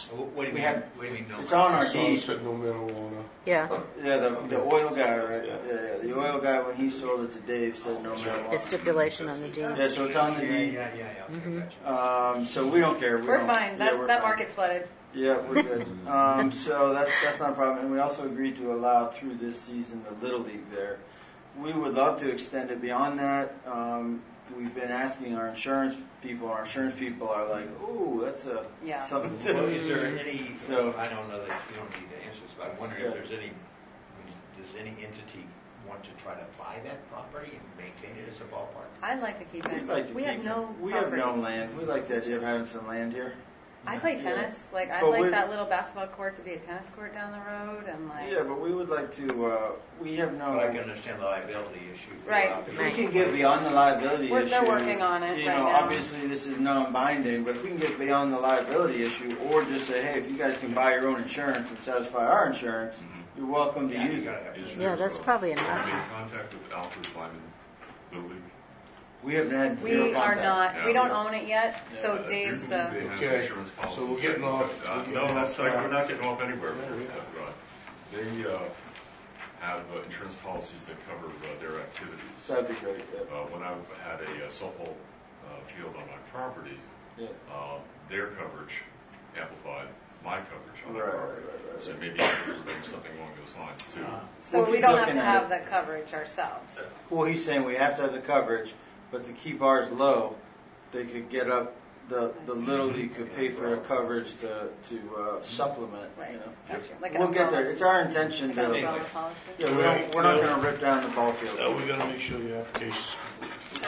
What do you We mean, have- what do you mean no? It's on our So it deed. said no marijuana. Yeah, Yeah, the, the oil guy, right? Yeah. Yeah, yeah, the oil guy, when he sold it to Dave, said no the marijuana. stipulation on the deed. Yeah, so it's on the Yeah, deed. yeah, yeah, yeah, okay, Mhm. gotcha. Um, so we don't care. We We're don't- fine, yeah, that, we're that fine. market's flooded. Yeah, we're good. Um, so that's, that's not a problem. And we also agreed to allow through this season the Little League there. We would love to extend it beyond that. Um, we've been asking our insurance people. Our insurance people are like, ooh, that's a, Yeah. something to Well, is there any, So- I don't know that, you don't need to answer this, but I'm wondering Yeah. if there's any, does any entity want to try to buy that property and maintain it as a ballpark? I'd like to keep We'd it. like to We keep have it. no We have property. no land. We like the idea of having some land here. I play Yeah. tennis, like, I'd But like we- that little basketball court to be a tennis court down the road, and like. Yeah, but we would like to, uh, we have no. But I can understand the liability issue. for Right. out If there. we can get beyond the liability We're- issue. they're working on it You right know, now. obviously this is non-binding, but if we can get beyond the liability issue, or just say, hey, if you guys can buy your own insurance and satisfy our insurance, you're welcome to Yeah, you use gotta it. have. Is to- Yeah, there, that's uh, probably an have you option. made contact with Alfred Lyman Building? We haven't had zero We are contact. not, we Yeah. don't own it yet, so Yeah. Dave's Do the, they have Okay, insurance so policies? we're getting off- Uh, we're getting No, that's, off like, track. we're not getting off anywhere. Yeah, we are. Uh, They uh, have uh, insurance policies that cover uh, their activities. That'd be great, yeah. Uh, When I had a uh, softball uh, field on my property, Yeah. uh, their coverage amplified my coverage on Right, that right, property. right, right, So right. maybe there's maybe something along those lines too. so We'll we keep don't have looking to at have it. that coverage ourselves. Well, he's saying we have to have the coverage, but to keep ours low, they could get up, the, the Little League could pay for the coverage to, to uh, supplement, you Right, know. gotcha. Like an We'll get umbrella- there. It's our intention like an to, umbrella policy. yeah, we don't, we're not gonna rip down the ball field. Uh, we gotta make sure your application's complete.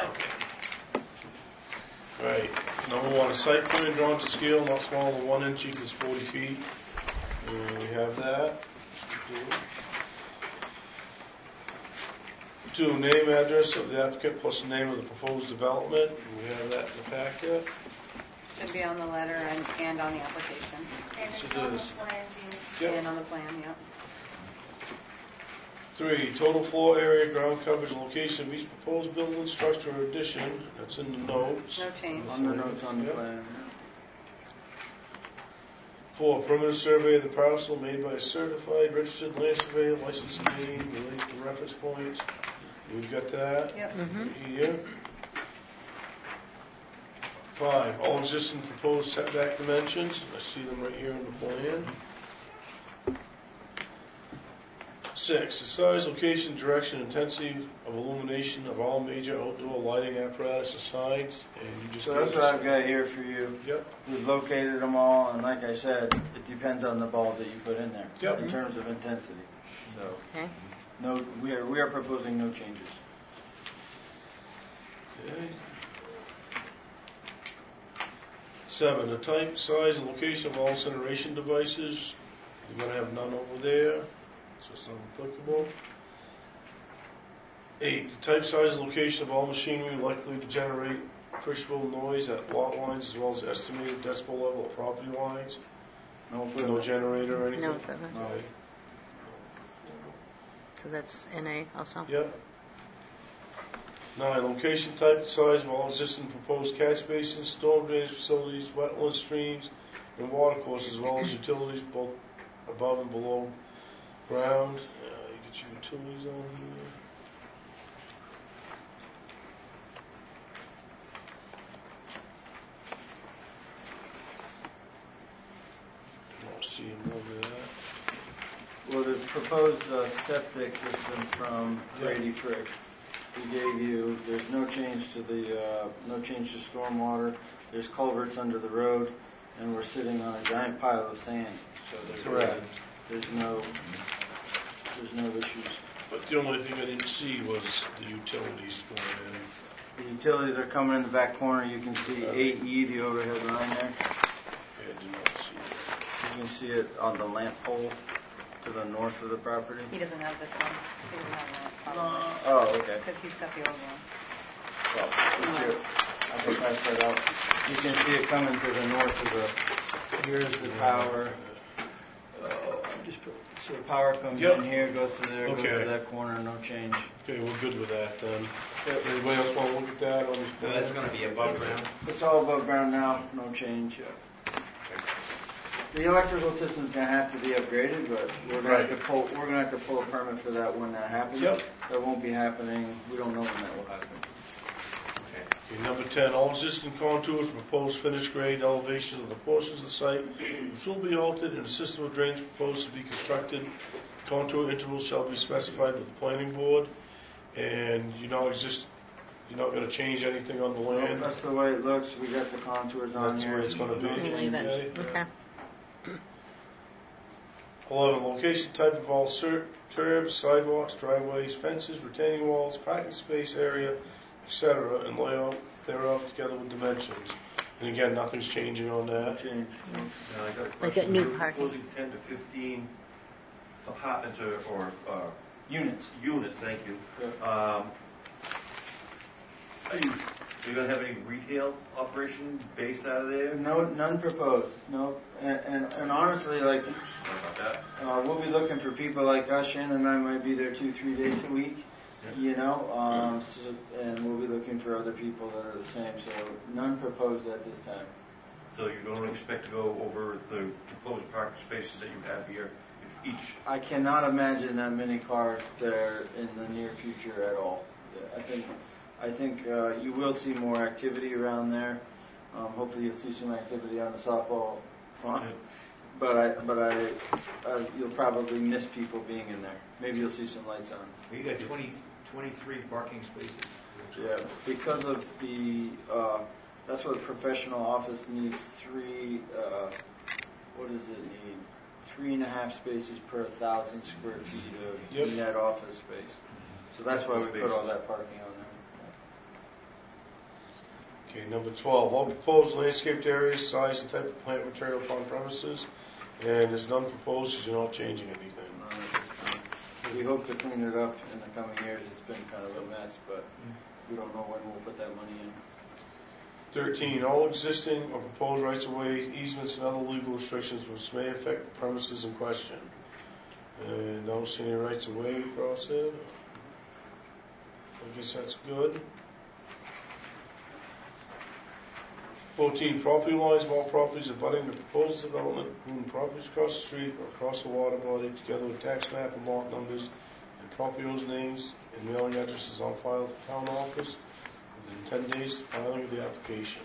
Right, number one, a site plan drawn to scale not smaller than one inch equals forty feet. And we have that. Two, name, address of the applicant plus the name of the proposed development. We have that in the packet. Should be on the letter and, and on the application. And Yes, it's it on the is. plan, too. Yep. And on the plan, yeah. Three, total floor area, ground coverage, location of each proposed building, structure, or addition. That's in the notes. No change. On the notes on the Yep. plan. Four, perimeter survey of the parcel made by a certified registered land surveyor, licensed name, related to reference points. We've got that Yep. here. Five, all existing proposed setback dimensions. I see them right here on the plan. Six, the size, location, direction, intensity of illumination of all major outdoor lighting apparatus and signs. And you just. So that's what I've got here for you. Yep. We've located them all, and like I said, it depends on the bulb that you put in there. Yep. In terms of intensity. So, Okay. no, we are, we are proposing no changes. Okay. Seven, the type, size, and location of all incineration devices. You're gonna have none over there, so it's not applicable. Eight, the type, size, and location of all machinery likely to generate appreciable noise at lot lines as well as estimated decibel level of property lines. No No equivalent. generator or anything? No equipment. No. Okay. So that's N A also. Yep. Nine, location, type, and size of all existing proposed catch basins, storm drainage facilities, wetland streams, and water courses, as well as utilities both above and below ground. Uh, you get your utilities on here. Don't see them over there. Well, the proposed uh, septic system from Grady Frick, he gave you, there's no change to the, uh, no change to stormwater. There's culverts under the road, and we're sitting on a giant pile of sand. So there's, Correct. There's no, there's no issues. But the only thing I didn't see was the utilities going in. The utilities are coming in the back corner. You can see eight E, the overhead line there. Yeah, I did not see it. You can see it on the lamp pole to the north of the property. He doesn't have this one. He doesn't have that, probably. Oh, okay. Because he's got the old one. Well, it's here. I can pass that out. You can see it coming to the north of the, here's the power. Uh, I'm just put, so the power comes Yep. in here, goes to there, goes Okay. to that corner, no change. Okay, we're good with that then. Anybody else want to look at that on this So that's plan? gonna be above ground? It's all above ground now, no change. The electrical system's gonna have to be upgraded, but we're gonna have to Right. pull, we're gonna have to pull a permit for that when that happens. Yep. That won't be happening, we don't know when that will happen. Okay, number ten, all existing contours, proposed finished grade elevations of the portions of the site which will be altered and a system of drainage proposed to be constructed. Contour intervals shall be specified with the planning board, and you're not exist, you're not gonna change anything on the land. That's the way it looks, we got the contours on That's the here. way it's gonna be. No Leave changes. it. Okay. eleven, location type of all cir- curbs, sidewalks, driveways, fences, retaining walls, parking space area, et cetera, and layout thereof together with dimensions. And again, nothing's changing on No that. change. Now, I got a Like a question. new You're parking. Proposing ten to fifteen apartments or, or, uh, Units. units, thank you. Yeah. Um, Are you, are you gonna have any retail operation based out of there? No, none proposed, no, and, and, and honestly, like, Sorry about that. uh, we'll be looking for people like us, Shannon and I might be there two, three days a week, you know, um, so, and we'll be looking for other people that are the same, so none proposed at this time. So you don't expect to go over the proposed parking spaces that you have here, if each, I cannot imagine that many cars there in the near future at all. I think, I think uh, you will see more activity around there. Um, hopefully, you'll see some activity on the softball front. But I, but I, uh, you'll probably miss people being in there. Maybe you'll see some lights on. You got twenty, twenty-three parking spaces. Yeah, because of the, uh, that's what a professional office needs. Three, uh, what does it need? Three and a half spaces per thousand square feet of Yep. net office space. So that's why we put all that parking on there. Okay, number twelve, all proposed landscaped areas, size and type of plant material upon premises, and there's none proposed, because you're not changing anything. Uh, at this time. We hope to clean it up in the coming years. It's been kind of a mess, but we don't know when we'll put that money in. thirteen, all existing or proposed rights-of-way, easements, and other legal restrictions which may affect the premises in question. And I don't see any rights-of-way across it. I guess that's good. fourteen, property lines of all properties abutting the proposed development, including properties across the street or across the water body, together with tax map and lot numbers, and property owners' names and mailing addresses on file at the town office within ten days of filing of the application.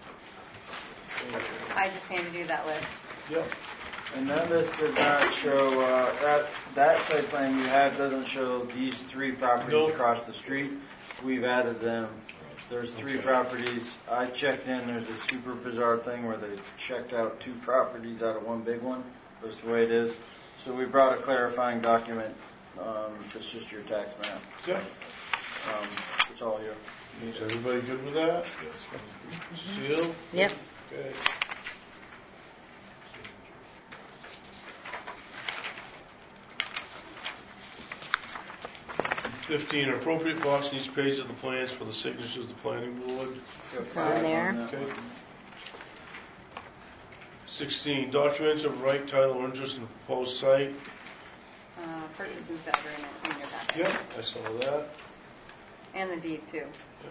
I just handed you that list. Yep. And that list does not show, uh, that, that site plan you have doesn't show these three properties Nope. across the street. We've added them. There's three Okay. properties. I checked in, there's a super bizarre thing where they checked out two properties out of one big one. That's the way it is. So we brought a clarifying document, um, it's just your tax map. Yep. Um, it's all here. Is everybody good with that? Yes. Cecile? Yep. Okay. Fifteen, an appropriate box on each page of the plans for the signatures of the planning board. It's on there. that Okay. one. Sixteen, documents of right, title, or interest in the proposed site. Uh, purchase and sale agreement in your packet. Yep, I saw that. And the deed too.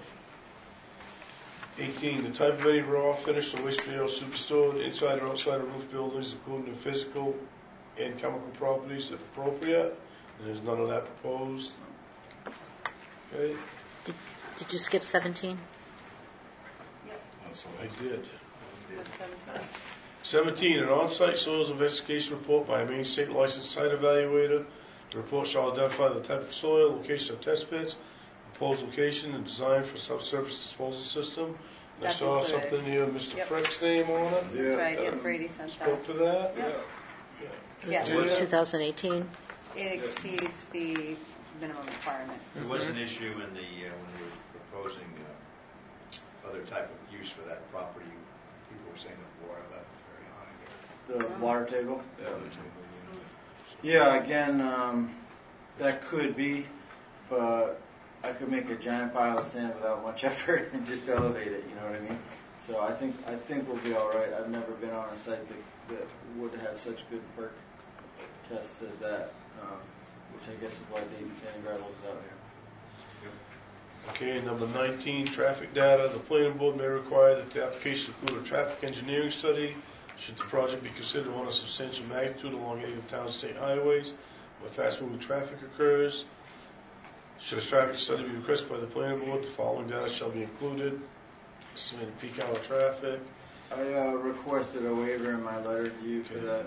Eighteen, the type of any raw, finished, or waste material superstored inside or outside of roof buildings, including the physical and chemical properties if appropriate, and there's none of that proposed. Okay, Did you skip seventeen? That's all. I did. What's seventeen? Seventeen, an on-site soils investigation report by a Maine State licensed site evaluator. The report shall identify the type of soil, location of test pits, proposed location, and design for subsurface disposal system. And I That's saw included. something here, Mister Yep. Frick's name on it. Yeah. That's right, yeah, Brady sent that. Spoke to that? Yep. Yeah. Yeah, two thousand eighteen? it exceeds the minimum requirement. There was an issue in the, uh, when we were proposing uh, other type of use for that property. People were saying the water level was very high The water table? there. Yeah, again, um, that could be, but I could make a giant pile of sand without much effort and just elevate it, you know what I mean? So I think, I think we'll be all right. I've never been on a site that, that would have such good perk tests as that, um, which I guess is why Dayton Sand and Gravel is out here. Okay, number nineteen, traffic data. The planning board may require that the application include a traffic engineering study Should the project be considered one of substantial magnitude along any of the town's state highways where fast-moving traffic occurs? Should a traffic study be requested by the planning board, the following data shall be included. Estimated peak hour traffic. I uh, requested a waiver in my letter to you for that.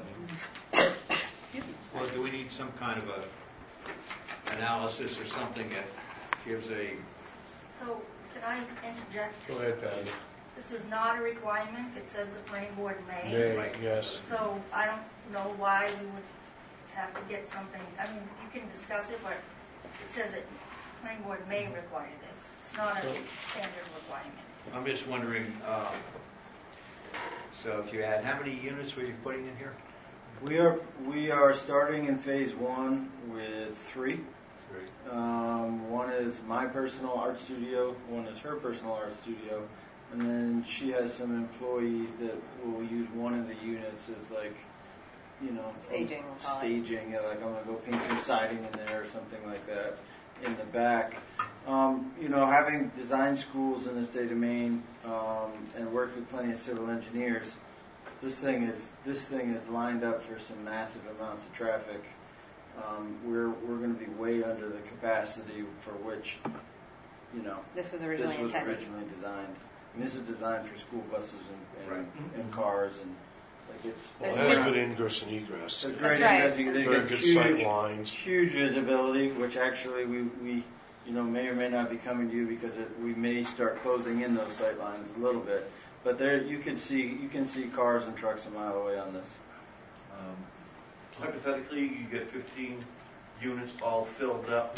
Or do we need some kind of a analysis or something that gives a, So, can I interject? Go ahead, Patty. This is not a requirement, it says the planning board may. May, Right. yes. So, I don't know why we would have to get something, I mean, you can discuss it, but it says it, planning board may require this. It's not a standard requirement. I'm just wondering, um, so if you had, how many units were you putting in here? We are we are starting in phase one with three. Three. Um, one is my personal art studio, one is her personal art studio, and then she has some employees that will use one of the units as like, you know, Staging, we'll call it. staging. uh, Like I'm gonna go paint some siding in there or something like that in the back. Um, you know, having designed schools in the state of Maine um, and worked with plenty of civil engineers, this thing is this thing is lined up for some massive amounts of traffic. Um, we're we're going to be way under the capacity for which, you know, This was originally this was intended. originally designed. And this is designed for school buses and, and, Right. and cars and like it's. Well, There's it has no- good ingress and egress. It's a That's great right. investing- they Very got good huge, sight lines. huge visibility, which actually we, we you know may or may not be coming to you because it, we may start closing in those sight lines a little bit. But there you can see you can see cars and trucks a mile away on this. Um, Hypothetically, you get fifteen units all filled up.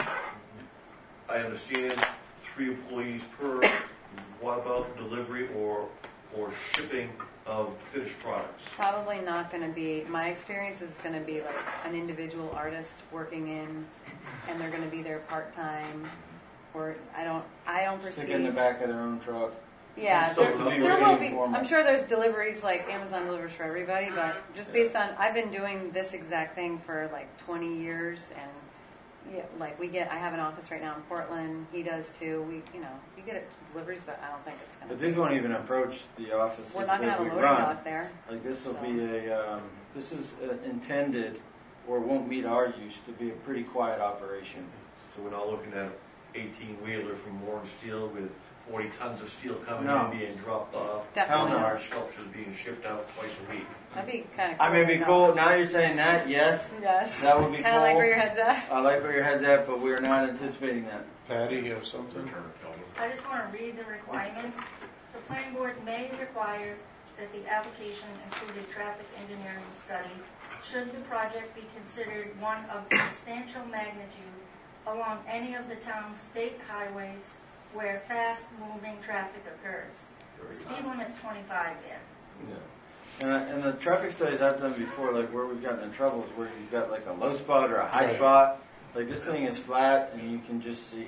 I understand three employees per. What about delivery or or shipping of finished products? Probably not going to be, my experience is going to be like an individual artist working in, and they're going to be there part-time, or I don't, I don't Stick perceive. in the back of their own truck. Yeah, Some there, stuff to be there really will be, informal. I'm sure there's deliveries, like Amazon delivers for everybody, but just based on, I've been doing this exact thing for like twenty years, and yeah, like we get, I have an office right now in Portland, he does too, we, you know, we get deliveries, but I don't think it's But going this to won't even approach the offices We're not going to that have a we loading run. dock there. Like this will So. be a um, this is uh, intended or won't meet our use to be a pretty quiet operation. So we're not looking at eighteen wheeler from Warren Steel with forty tons of steel coming No. in, being dropped off. Definitely Hell no. Large sculptures being shipped out twice a week. That'd be kind of cool. I may be though. cool. Now you're saying that, yes. Yes. That would be Kind of like cool. where your head's at. I like where your head's at, but we're not anticipating that. Patty, you have something? I just want to read the requirement. The planning board may require that the application include a traffic engineering study should the project be considered one of substantial magnitude along any of the town's state highways where fast-moving traffic occurs. The speed limit's twenty-five there. Yeah. And, uh, and the traffic studies I've done before, like where we've gotten in trouble, is where you've got like a low spot or a high Right. spot. Like this thing is flat, and you can just see.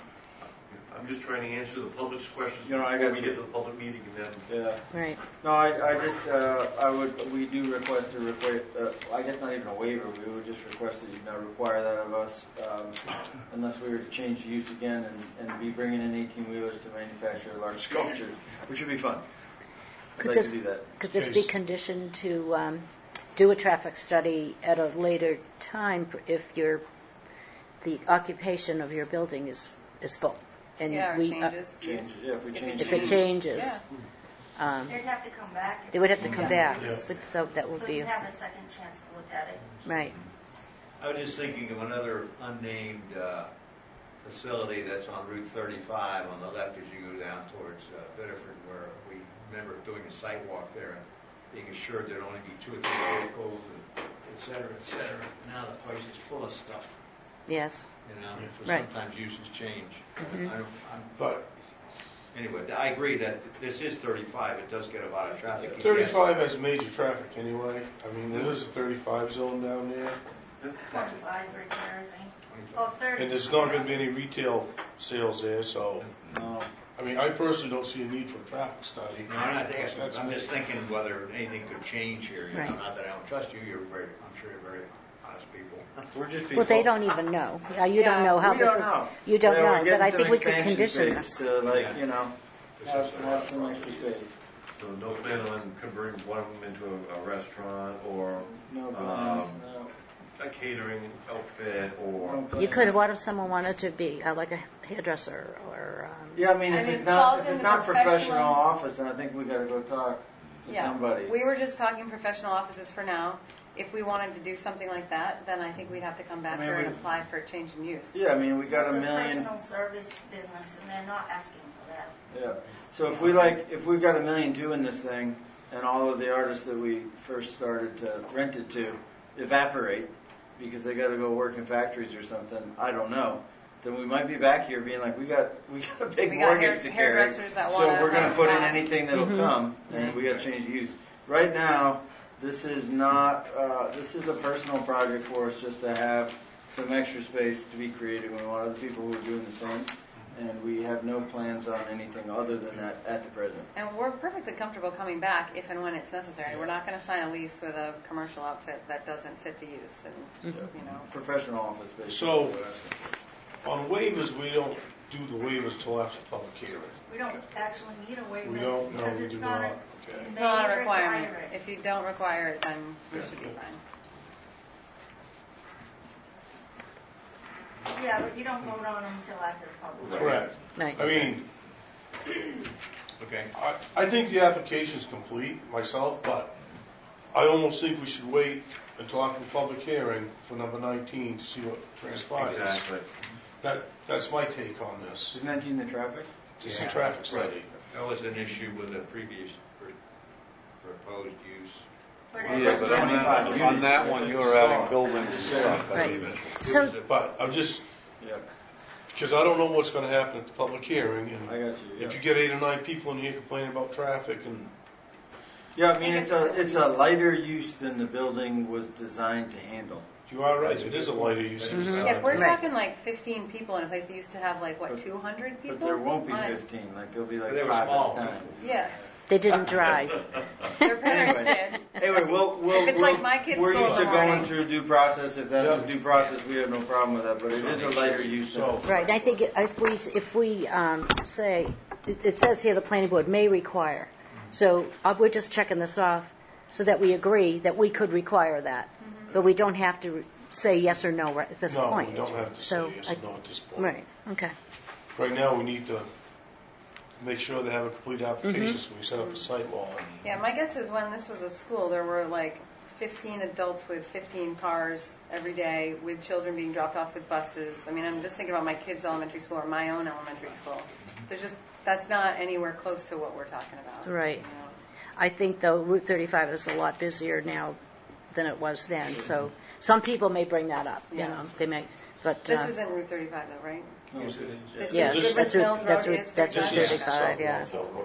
I'm just trying to answer the public's questions You know, I before got we you. get to the public meeting and then Yeah. Right. No, I, I just, uh, I would, we do request a request, uh, I guess not even a waiver, we would just request that you not require that of us, um, unless we were to change use again and, and be bringing in eighteen wheelers to manufacture large sculptures, which would be fun. I'd Could like this- to do that. Could this be Case. conditioned to um, do a traffic study at a later time if your, the occupation of your building is, is full? And Yeah, or we, uh, changes. Change, yeah, if we If it change. If it use. changes, Yeah. um, They'd have to come back. they would have to come back. Yeah. But So that would So be, you have a second chance to look at it. right. I was just thinking of another unnamed uh, facility that's on Route thirty-five on the left as you go down towards uh, Biddeford, where we remember doing a site walk there and being assured there'd only be two or three vehicles, and et cetera, et cetera. Now the place is full of stuff, Yes. you know, so Right. sometimes uses change. Mhm. I don't, I'm, But anyway, I agree that this is thirty-five, it does get a lot of traffic. Yes. thirty-five has major traffic anyway. I mean, there is a thirty-five zone down there, twenty-five right there, I think. Oh, thirty. and there's not going to be any retail sales there, so, No. I mean, I personally don't see a need for a traffic study. No, I'm not asking, That's I'm me. just thinking whether anything could change here, you know, Right. not that I don't trust you, you're very, I'm sure you're very honest people. We're just people. Well, they don't even know. Yeah, you don't Yeah, know how We this don't is. know. You don't Yeah, we're know, getting but I some think we could expansion condition space this. To like, Yeah. you know, have, have some extra space. So no plan on converting one of them into a, a restaurant or No um, plans, no. a catering outfit or. No You plans. could, what if someone wanted to be uh, like a hairdresser or, um, Yeah, I mean, I if mean, it's it not, falls if it's into not professional professional- office, then I think we gotta go talk to Yeah, somebody. we were just talking professional offices for now. If we wanted to do something like that, then I think we'd have to come back I mean, here and we- apply for a change in use. Yeah, I mean, we got It's a a million, personal service business, and they're not asking for that. yeah. So if we like, if we've got a million doing this thing, and all of the artists that we first started to rent it to evaporate, because they gotta go work in factories or something, I don't know, then we might be back here being like, we got, we got a big We got hair- mortgage to carry. hairdressers that So wanna we're gonna have put in staff. anything that'll come, and we gotta change use. Right now, this is not, uh, this is a personal project for us just to have some extra space to be creative. We want other people who are doing the same, and we have no plans on anything other than that at the present. And we're perfectly comfortable coming back if and when it's necessary. We're not going to sign a lease with a commercial outfit that doesn't fit the use, and you know. Professional office space. So- on waivers, we don't do the waivers till after the public hearing. We don't actually need a waiver. We don't, no, because we it's do not a- not. Okay. it It's may not a require requirement. it. If you don't require it, then we should be fine. Yeah, but you don't vote on them until after the public. Correct. right. I mean, Okay. I, I think the application's complete myself, but I almost think we should wait until after the public hearing for number nineteen to see what transpires. Exactly. That, that's my take on this. Is nineteen the traffic? It's a Yeah. traffic study. That was an issue with the previous pr- proposed use. But Yeah, but on that, On that one, you were adding buildings and stuff. Right. There So- was a- But I'm just, Yeah, because I don't know what's gonna happen at the public hearing, I and got you, yeah. if you get eight or nine people in here complaining about traffic, and Yeah, I mean, it's a, it's a lighter use than the building was designed to handle. you are right, it is a lighter use. of Yeah, if we're Right. talking like fifteen people in a place that used to have like, what, two hundred people? But there won't be on it? fifteen, like there'll be like They were five small. at a time. Yeah, They didn't drive. their parents Anyway. did. Anyway, we'll, we'll, If it's we'll- like my kids' we're school used in to the going morning. through due process. If that's Yeah. the due process, we have no problem with that, but it is a lighter use. So- than- Right, I think if we, if we um, say, it it says here the planning board may require, so uh, we're just checking this off so that we agree that we could require that, but we don't have to re- say yes or no right at this No, point. we don't have to say So yes I- or no at this point. Right, okay. Right now, we need to make sure they have a complete application, Mm-hmm. so we set up a site law. Yeah, my guess is when this was a school, there were like fifteen adults with fifteen cars every day, with children being dropped off with buses. I mean, I'm just thinking about my kids' elementary school or my own elementary school. There's just, that's not anywhere close to what we're talking about. Right. you know. I think though Route thirty-five is a lot busier now than it was then, so some people may bring that up, you Yeah. know, they may, but. This uh, isn't Route thirty-five though, right? No, it's- This Yes, is This- Goodrich that's Route, Mills that's Road Route, is that's Route thirty-five? thirty-five, yeah.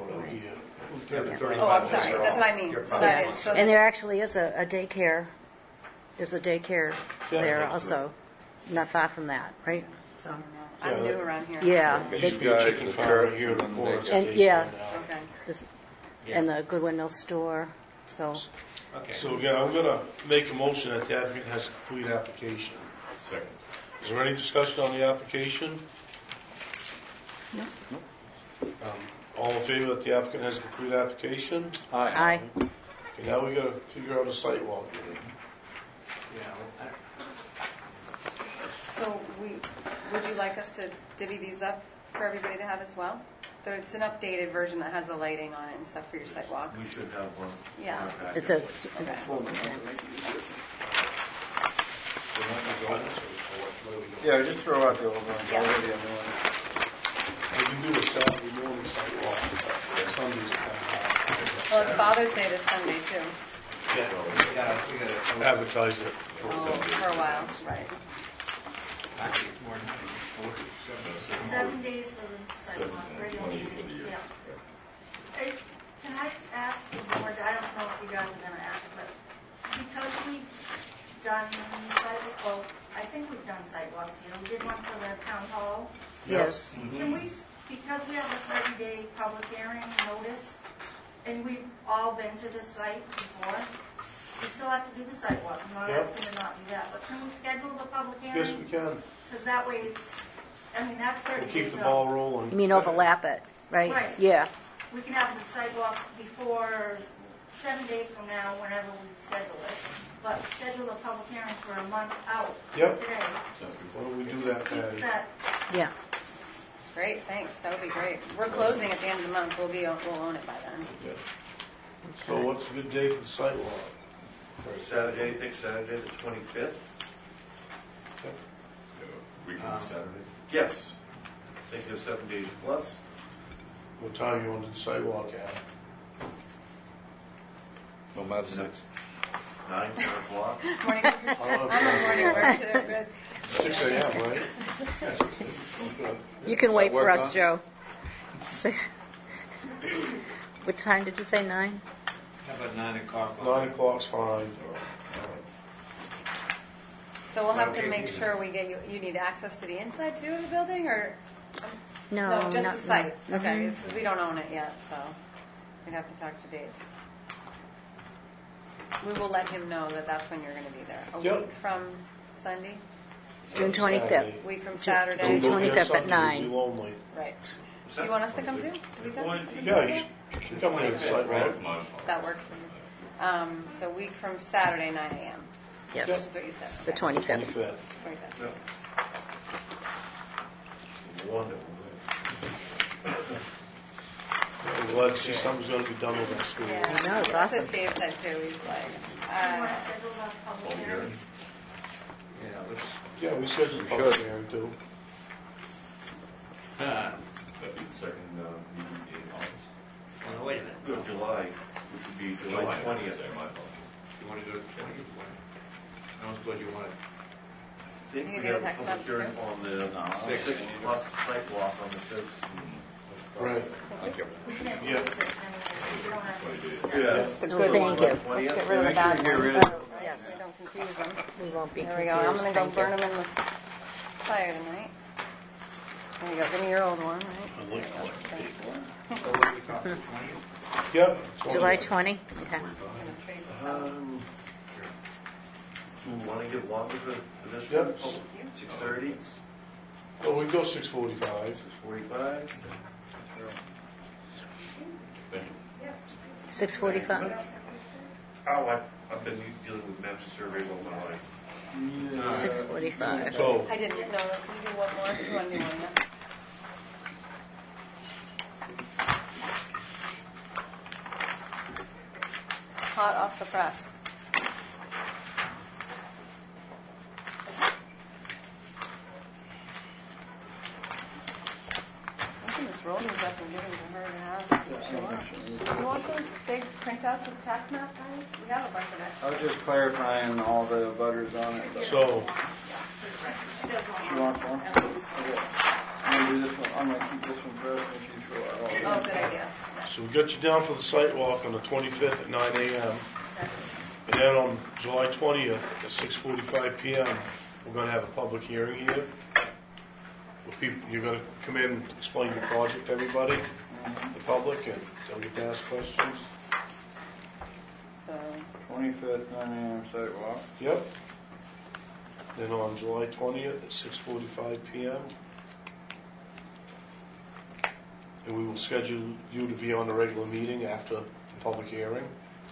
Oh, I'm sorry, that's what I mean. So that Yeah. is, so And this- there actually is a, a daycare, there's a daycare Yeah, there that's also, not far from that, right? So, I'm Yeah, new that- around here. yeah. There used to be a chicken farm here in the corner. it's a And- daycare yeah. now. Okay. this- And the Goodwin Mill store, so, Okay. So again, I'm gonna make a motion that the applicant has a complete application. Second. Is there any discussion on the application? No. Um, All in favor that the applicant has a complete application? aye. Okay, now we gotta figure out a site walk. Yeah, well, I- So we, would you like us to divvy these up for everybody to have as well? So it's an updated version that has the lighting on it and stuff for your sidewalk. We should have one. Yeah. Okay. It's a, Okay. Yeah, just throw out the old one. Yeah. Already a new one. We can do a Saturday morning site walk, Sundays. Well, it's Father's Day this Sunday too, Yeah, we gotta, we gotta, advertise it. oh, for a while, right. actually, it's more than that. Four, seven, Seven days for the sidewalk, regular twenty for the meeting, year. yeah. Hey, can I ask the board, I don't know if you guys are gonna ask, but because we've done sidewalk, well, I think we've done sidewalks here, we did one for the town hall. yes. Can we, s- because we have a thirty-day public hearing notice, and we've all been to the site before, we still have to do the sidewalk, I'm not Yep. asking to not do that, but can we schedule the public Yes, hearing? we can. Because that way it's, I mean, that's thirty We'll days keep the out. ball rolling. You mean overlap it, right? Right. Yeah, we can have the sidewalk before, seven days from now, whenever we schedule it, but schedule a public hearing for a month out Yep. today. Why don't we do It that, just keeps Patty? that, Yeah. Great, thanks, that would be great. We're closing at the end of the month, we'll be, we'll own it by then. Yeah. So what's a good day for the sidewalk? Saturday, next Saturday, the twenty-fifth? Weekend Um, Saturday. Yes. I think there's seven days plus. What time you want the sidewalk at? No matter six. Nine, ten o'clock. Morning, Oh, morning work, they're good. Six a.m., right? You can wait That work, for us, huh? Joe. Six. What time did you say, nine? How about nine o'clock? Nine o'clock's fine. So we'll have to make sure we get you, you need access to the inside too of the building, or? No, No, just not- the site. Okay, Mhm. because we don't own it yet, so we'd have to talk to Dave. We will let him know that that's when you're going to be there. A Yep. week from Sunday, June twenty-fifth. week from June Saturday. June Don't get twenty-fifth at something, nine. you'll be lonely. Right. Do you want us to come too? Do we come? Well, Yeah, you should- you can come in the sidewalk. My That works for me. Um, so week from Saturday, nine a.m. Yes, This is what you said. the Okay. twenty-fifth. Twenty-fifth. twenty-fifth. Wonderful. I'm glad to see something's gonna be done with that school. Yeah. I know, it's That's awesome. what Dave said too. He's like, you want uh, to schedule a public Public hearing? hearing. Yeah, let's, Yeah, we scheduled a public hearing too. uh, That'd be the second uh, meeting in August. well, wait a minute. Go to July, which would be July twentieth. Sorry, my apologies. You want to go to the twentieth? I don't suppose you want to. I think You we can do have the a next public hearing month, on the Sixth. sixth plus sidewalk on the fifth. Right. We can't do Yeah. this anyway, we don't have to. Yeah. this is the Oh, good thank one. you. Let's get rid of the Make sure bad you get rid ones. of it. Yes, We don't confuse them. we won't be There we go. I'm confused. gonna go Thank burn you. them in the fire tonight. There you go. Give me your old one, right? I like collecting paper. So what are we talking, the twentieth? Yep. July twentieth? Okay. I'm gonna trade this out. Um, do you want to get longer for for this Yep. one? Six thirty, Well, we go six forty-five. six forty-five? six forty-five? Oh, I, I've been dealing with maps and survey all my life. six forty-five. So, I didn't know. Can you do one more? You want to do one yet? Hot off the press. I think this rolling stuff I'm giving to her to have. What she wants. You want those big printouts of tax map, guys? We have a bunch of I extra. was just clarifying all the butters on it. but so, She does want She wants one? Okay. I'm gonna do this one, I'm gonna keep this one first, and she's sure I Oh, good idea. so we got you down for the site walk on the twenty-fifth at nine a.m. Okay. And then on July twentieth at six forty-five p.m., we're gonna have a public hearing here. Where people, you're gonna come in, explain your project to everybody, the public, and they'll get to ask questions. So, twenty-fifth, nine a.m. sidewalk. Yep. Then on July twentieth at six forty-five p.m. And we will schedule you to be on the regular meeting after the public hearing.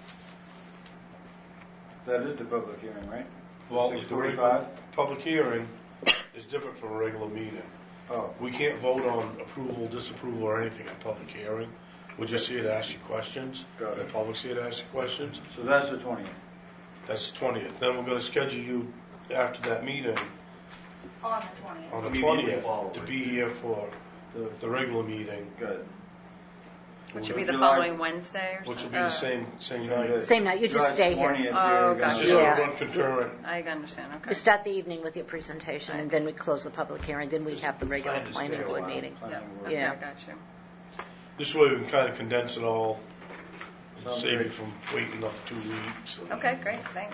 That is the public hearing, right? Well, six the regular forty-five? public hearing is different from a regular meeting. Oh, We can't vote on approval, disapproval, or anything at a public hearing. We're just here to ask you questions. Got it. The public's here to ask you questions. so that's the twentieth. That's the twentieth. Then we're gonna schedule you after that meeting on the twentieth. on the Immediately twentieth following. to be here for The, the regular meeting, good. which would be the July- following Wednesday or which will something? be the same, same night. Same night, you just July stay here. twentieth, Oh, you're gotcha. It's gonna- just Yeah. gonna run concurrent. I understand, okay. We start the evening with your presentation, and then we close the public hearing, then we have the regular Plan to planning stay a board while. meeting. Yeah, Planning board. okay, Yeah. I got you. This way we can kind of condense it all, and Sounds save you great. from waiting up two weeks. Okay, great, thanks.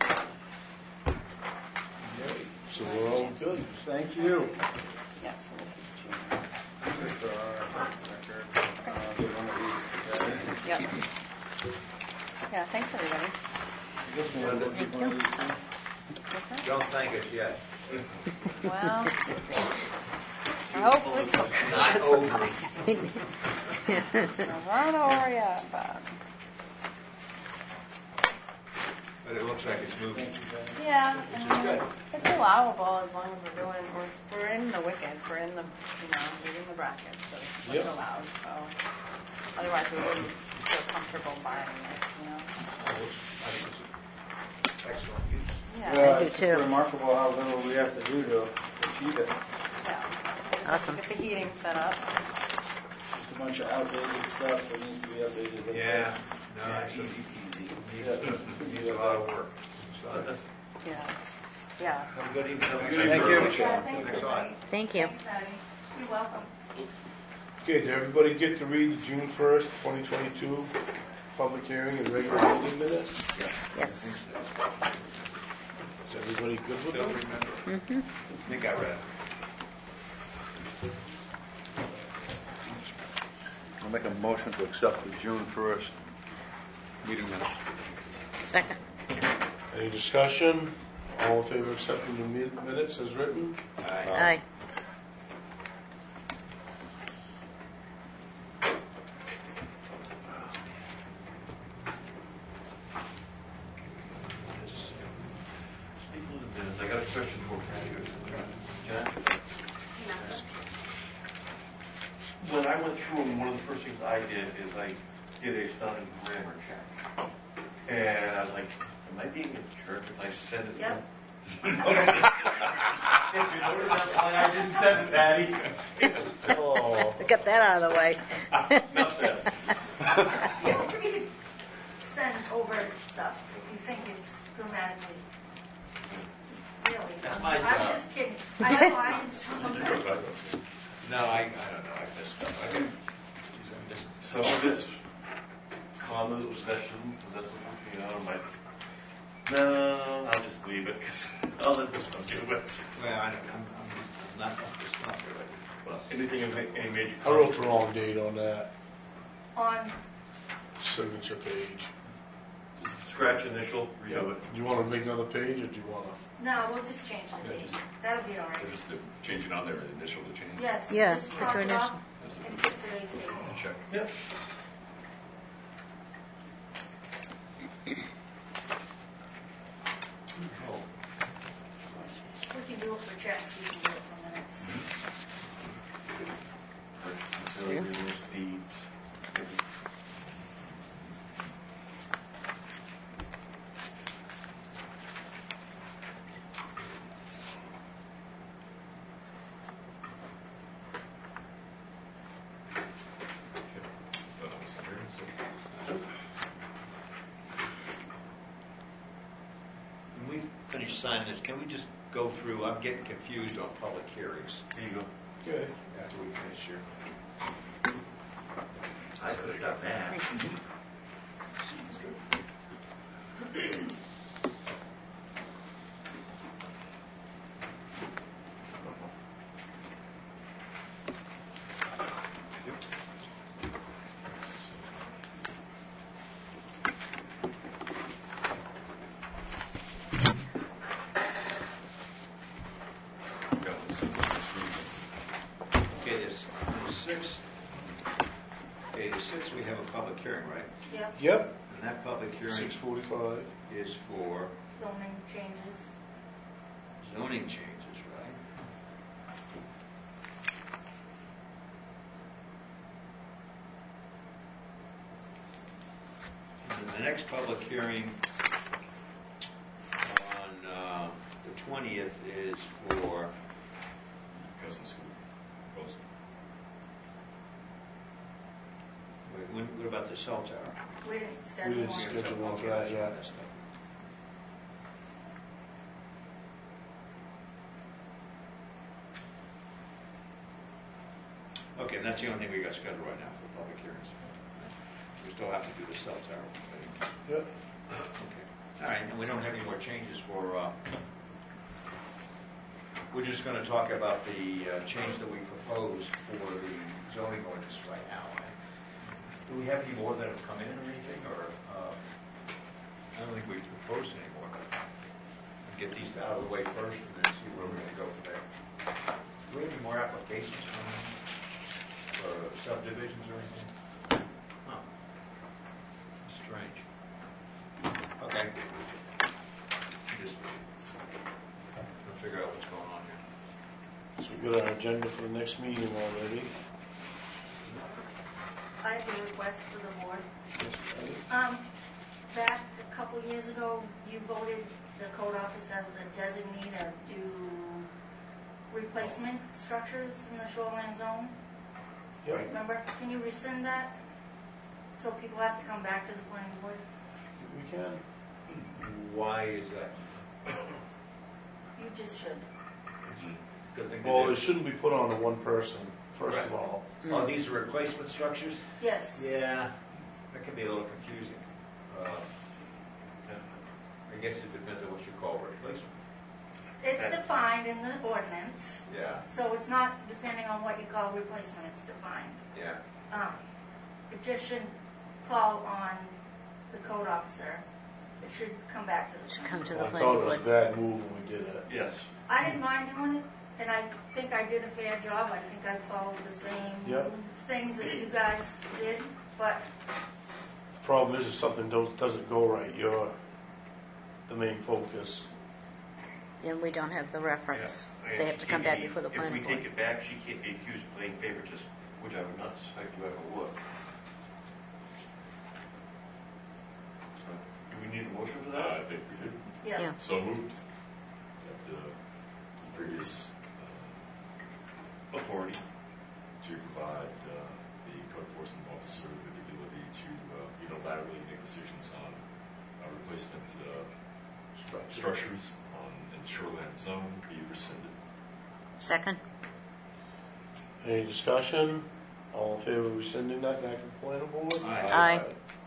So we're all good. Thank you. Yeah, so this is June. For our record, uh, give one of these today. Yep. Yeah, thanks, everybody. This one, we'll keep one of these too. What's that? Don't thank us yet. Well, I hope it's Not over. I don't know where you're at, but. But it looks like it's moving. Yeah, I mean, it's allowable as long as we're doing, we're, we're in the wickets, we're in the, you know, we're in the brackets, so it's Yep. allowed, so. Otherwise, we wouldn't feel comfortable buying it, you know? I think it's an excellent use. Yeah, Yeah, I do it's too. remarkable how little we have to do to achieve it. yeah. Just Awesome. Get the heating set up. Just a bunch of outdated stuff that needs to be updated. Yeah, no, Yeah, it's easy easy. peasy. It needs a lot of work. So, Yeah. Yeah. have a good evening. Thank you. Yeah, thank Thanks you. a lot. Thank you. Thanks, Patty. You're welcome. Okay, did everybody get to read the June first, twenty twenty-two public hearing and regular meeting minutes? Yes. Is everybody good with Still them? remember? Mm-hmm. I think I read it. I'll make a motion to accept the June first meeting minutes. Second. Any discussion? All in favor of accepting the mi- minutes as written? Aye. Speaking of the minutes, I got a question for Patty. Can I? When I went through them, one of the first things I did is I did a spelling and grammar check. And I was like, am I being a jerk if I send it? Yep. Okay. If you notice, that's why I didn't send it, Patty. Oh, Get that out of the way. Enough said. Feel free to send over stuff if you think it's grammatically. Really. That's my I'm job. just kidding. I know I am. No, I, I don't know, I missed stuff. I didn't, I missed Some of it's commas, possession, possessive, you know, I'm like, no, I'll just leave it because I'll let this one do it. Well, I don't, I'm, I'm not, it's not related. Well, anything in ma- any major. I wrote the wrong date on that On, signature page. Scratch initial, redo it. Do you want to make another page, or do you want to? no, we'll just change the date. That'll be all right. Just the change it on there, the initial to change. Yes. Yeah, Just put cross your it initial. off and put today's date. Check. Yep. We can do it for checks, we can do it for minutes. Materials, deeds. When we finish signing this, can we just go through, I'm getting confused on public hearings There you go. Okay. after we finish here. I could have done that. Okay, there's the sixth, okay, the sixth, we have a public hearing, right? Yep, Yep. And that public hearing Six forty-five. is for zoning changes. zoning changes, right? And then the next public hearing on uh, the twentieth is for, Cousin School. Proposal. wait, when- what about the cell tower? We didn't We schedule didn't one. schedule one for Okay, that that's yet. right, that's not- Okay, and that's the only thing we got scheduled right now for public hearings. We still have to do the cell tower. thing. Yep. Okay. All right, and we don't have any more changes for, uh, we're just going to talk about the uh, change that we proposed for the zoning ordinance right now. Do we have any more that have come in or anything, or, uh, I don't think we've proposed any more, but get these out of the way first and then see where we're going to go from there. Do we have any more applications from them, or subdivisions or anything? out what's going on here. So we got our agenda for the next meeting already. I have a request for the board. Um, back a couple years ago, you voted the code office as the designee to do replacement structures in the shoreline zone. Yep. Remember? Can you rescind that? So people have to come back to the planning board? We can. Why is that? You just should. Good thing to Well, do. it shouldn't be put on to one person, first Right. of all. Oh, these are replacement structures? Yes. Yeah, that can be a little confusing. Uh, I guess it depends on what you call replacement. It's defined in the ordinance, Yeah, so it's not depending on what you call replacement, it's defined. yeah. Um, it just shouldn't fall on the code officer. It should come back to the Should planning come to board. the I thought it planning was a board. bad move when we did it. Yes. I didn't mind doing it, and I think I did a fair job. I think I followed the same Yep. things that you guys did, but Problem is, if something don't- doesn't go right, you're the main focus. And we don't have the reference. Yeah. They have to come back before the If planning we board. take it back, she can't be accused of playing favoritism, which I would not suspect you ever would. So, do we need a motion for Uh, I that? think we did. yes. Yeah. So moved. That the previous uh, authority to provide uh, the code enforcement officer with the ability to uh, unilaterally make decisions on uh, replacement uh, structures on in the shoreline zone be rescinded. Second? Any discussion? All in favor of rescinding that back to the planning board? Aye. Aye.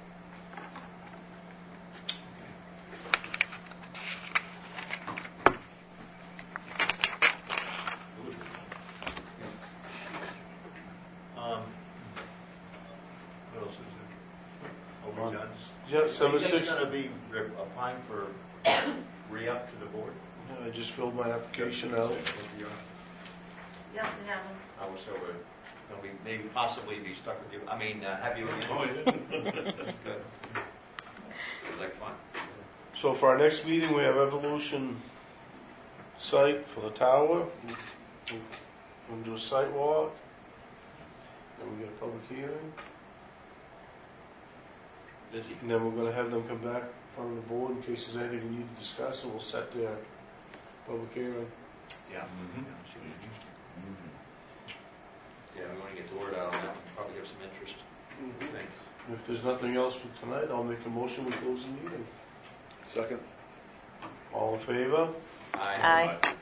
Um, what else is there? Are we done? Yeah, seven Are you guys six. gonna be re- applying for re-up to the board? I just filled my application out. Yep, we have them. I was so, uh, gonna be, maybe possibly be stuck with you, I mean, uh, have you again? Oh, yeah. Good. Sounds like fun. So for our next meeting, we have Evolution site for the tower. We're going to do a site walk. And we got a public hearing. Busy. And then we're going to have them come back in front of the board in case there's anything we need to discuss, and we'll set their public hearing. Yeah. Mhm. Yeah, we wanna get the word out on that, probably have some interest, I think. If there's nothing else for tonight, I'll make a motion to close the meeting. Second? All in favor? Aye. Aye. Aye.